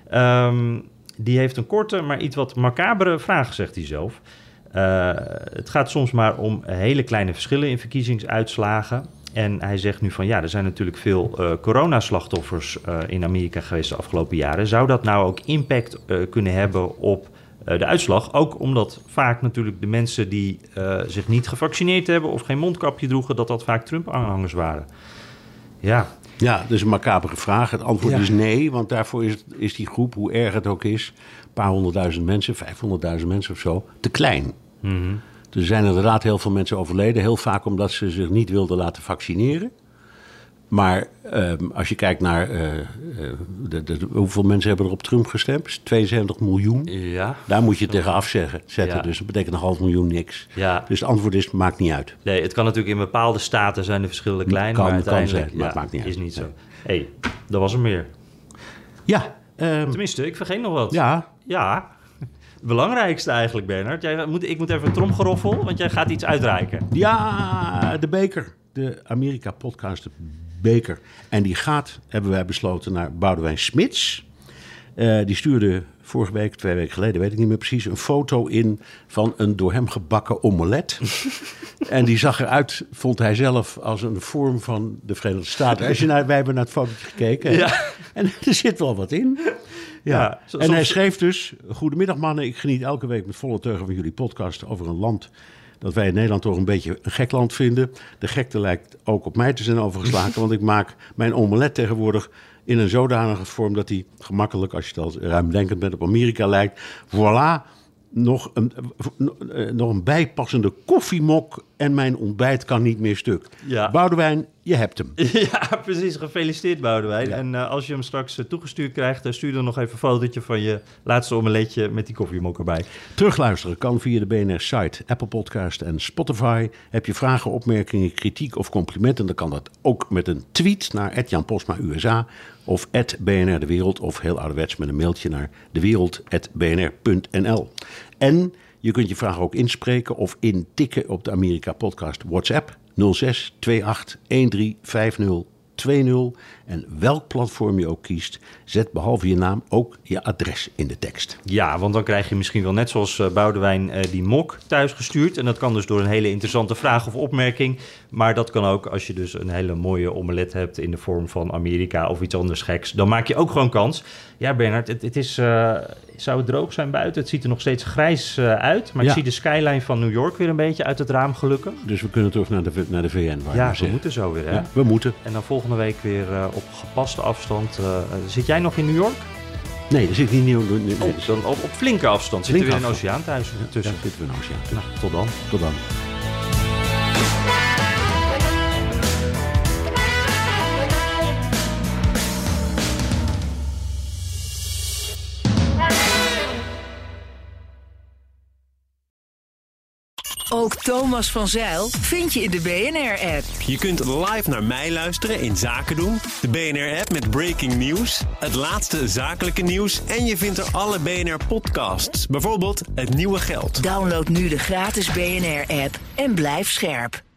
Um, die heeft een korte, maar iets wat macabere vraag, zegt hij zelf. Uh, het gaat soms maar om hele kleine verschillen in verkiezingsuitslagen. En hij zegt nu van ja, er zijn natuurlijk veel uh, coronaslachtoffers uh, in Amerika geweest de afgelopen jaren. Zou dat nou ook impact uh, kunnen hebben op Uh, de uitslag, ook omdat vaak natuurlijk de mensen die uh, zich niet gevaccineerd hebben of geen mondkapje droegen, dat dat vaak Trump-aanhangers waren. Ja. Ja, dat is een macabere vraag. Het antwoord ja. is nee, want daarvoor is, is die groep, hoe erg het ook is, een paar honderdduizend mensen, vijfhonderdduizend mensen of zo, te klein. Mm-hmm. Dus er zijn inderdaad heel veel mensen overleden, heel vaak omdat ze zich niet wilden laten vaccineren. Maar um, als je kijkt naar uh, de, de, de, hoeveel mensen hebben er op Trump gestemd? tweeënzeventig miljoen. Ja. Daar moet je tegen afzeggen, zetten. Ja. Dus dat betekent een half miljoen niks. Ja. Dus het antwoord is, maakt niet uit. Nee, het kan natuurlijk in bepaalde staten zijn de verschillen klein, kan, maar uiteindelijk kan zijn, maar ja, het maakt niet uit. is niet zo. Nee. Hé, hey, dat was er meer. Ja. Um, Tenminste, ik vergeet nog wat. Ja. Ja. Het belangrijkste eigenlijk, Bernard. Jij moet, ik moet even een tromgeroffel, want jij gaat iets uitreiken. Ja, de beker. De Amerika-podcast, de beker. En die gaat, hebben wij besloten, naar Boudewijn Smits. Uh, die stuurde vorige week, twee weken geleden, weet ik niet meer precies, een foto in van een door hem gebakken omelet. En die zag eruit, vond hij zelf, als een vorm van de Verenigde Staten. Als je naar, wij hebben naar het fotootje gekeken. Ja. En er zit wel wat in. Ja. Ja, en hij schreef dus, goedemiddag mannen, ik geniet elke week met volle teugen van jullie podcast over een land dat wij in Nederland toch een beetje een gek land vinden. De gekte lijkt ook op mij te zijn overgeslagen, want ik maak mijn omelet tegenwoordig in een zodanige vorm dat hij gemakkelijk, als je het al ruimdenkend bent, op Amerika lijkt. Voilà, nog een, nog een bijpassende koffiemok en mijn ontbijt kan niet meer stuk. Ja. Boudewijn, je hebt hem. Ja, precies. Gefeliciteerd, Boudewijn. Ja. En uh, als je hem straks uh, toegestuurd krijgt, uh, stuur dan nog even een fotootje van je laatste omeletje met die koffiemok erbij. Terugluisteren kan via de B N R-site, Apple Podcast en Spotify. Heb je vragen, opmerkingen, kritiek of complimenten, dan kan dat ook met een tweet naar at Jan Postma U S A of at B N R De Wereld of heel ouderwets met een mailtje naar dewereld at b n r punt n l. En je kunt je vragen ook inspreken of intikken op de Amerika Podcast WhatsApp nul zes twee acht een drie vijf nul twee nul. En welk platform je ook kiest, zet behalve je naam ook je adres in de tekst. Ja, want dan krijg je misschien wel net zoals uh, Boudewijn uh, die mok thuisgestuurd. En dat kan dus door een hele interessante vraag of opmerking. Maar dat kan ook als je dus een hele mooie omelet hebt in de vorm van Amerika of iets anders geks. Dan maak je ook gewoon kans. Ja, Bernard, het, het is, uh, zou het droog zijn buiten? Het ziet er nog steeds grijs uh, uit. Maar ja. Ik zie de skyline van New York weer een beetje uit het raam gelukkig. Dus we kunnen terug naar de, naar de V N. Waar ja, we, we moeten zo weer. Hè? Ja, we moeten. En dan volgende week weer uh, op gepaste afstand. Uh, zit jij nog in New York? Nee, daar zit ik niet nieuw. Nee, nee. Oh, dan op, op flinke afstand. Zit er weer een oceaan thuis ja, tussen? Ja, zitten we een oceaan tussen. Nou, tot dan. Tot dan. Ook Thomas van Zijl vind je in de B N R-app. Je kunt live naar mij luisteren in Zaken doen. De B N R-app met breaking news, het laatste zakelijke nieuws en je vindt er alle B N R-podcasts. Bijvoorbeeld Het Nieuwe Geld. Download nu de gratis B N R-app en blijf scherp.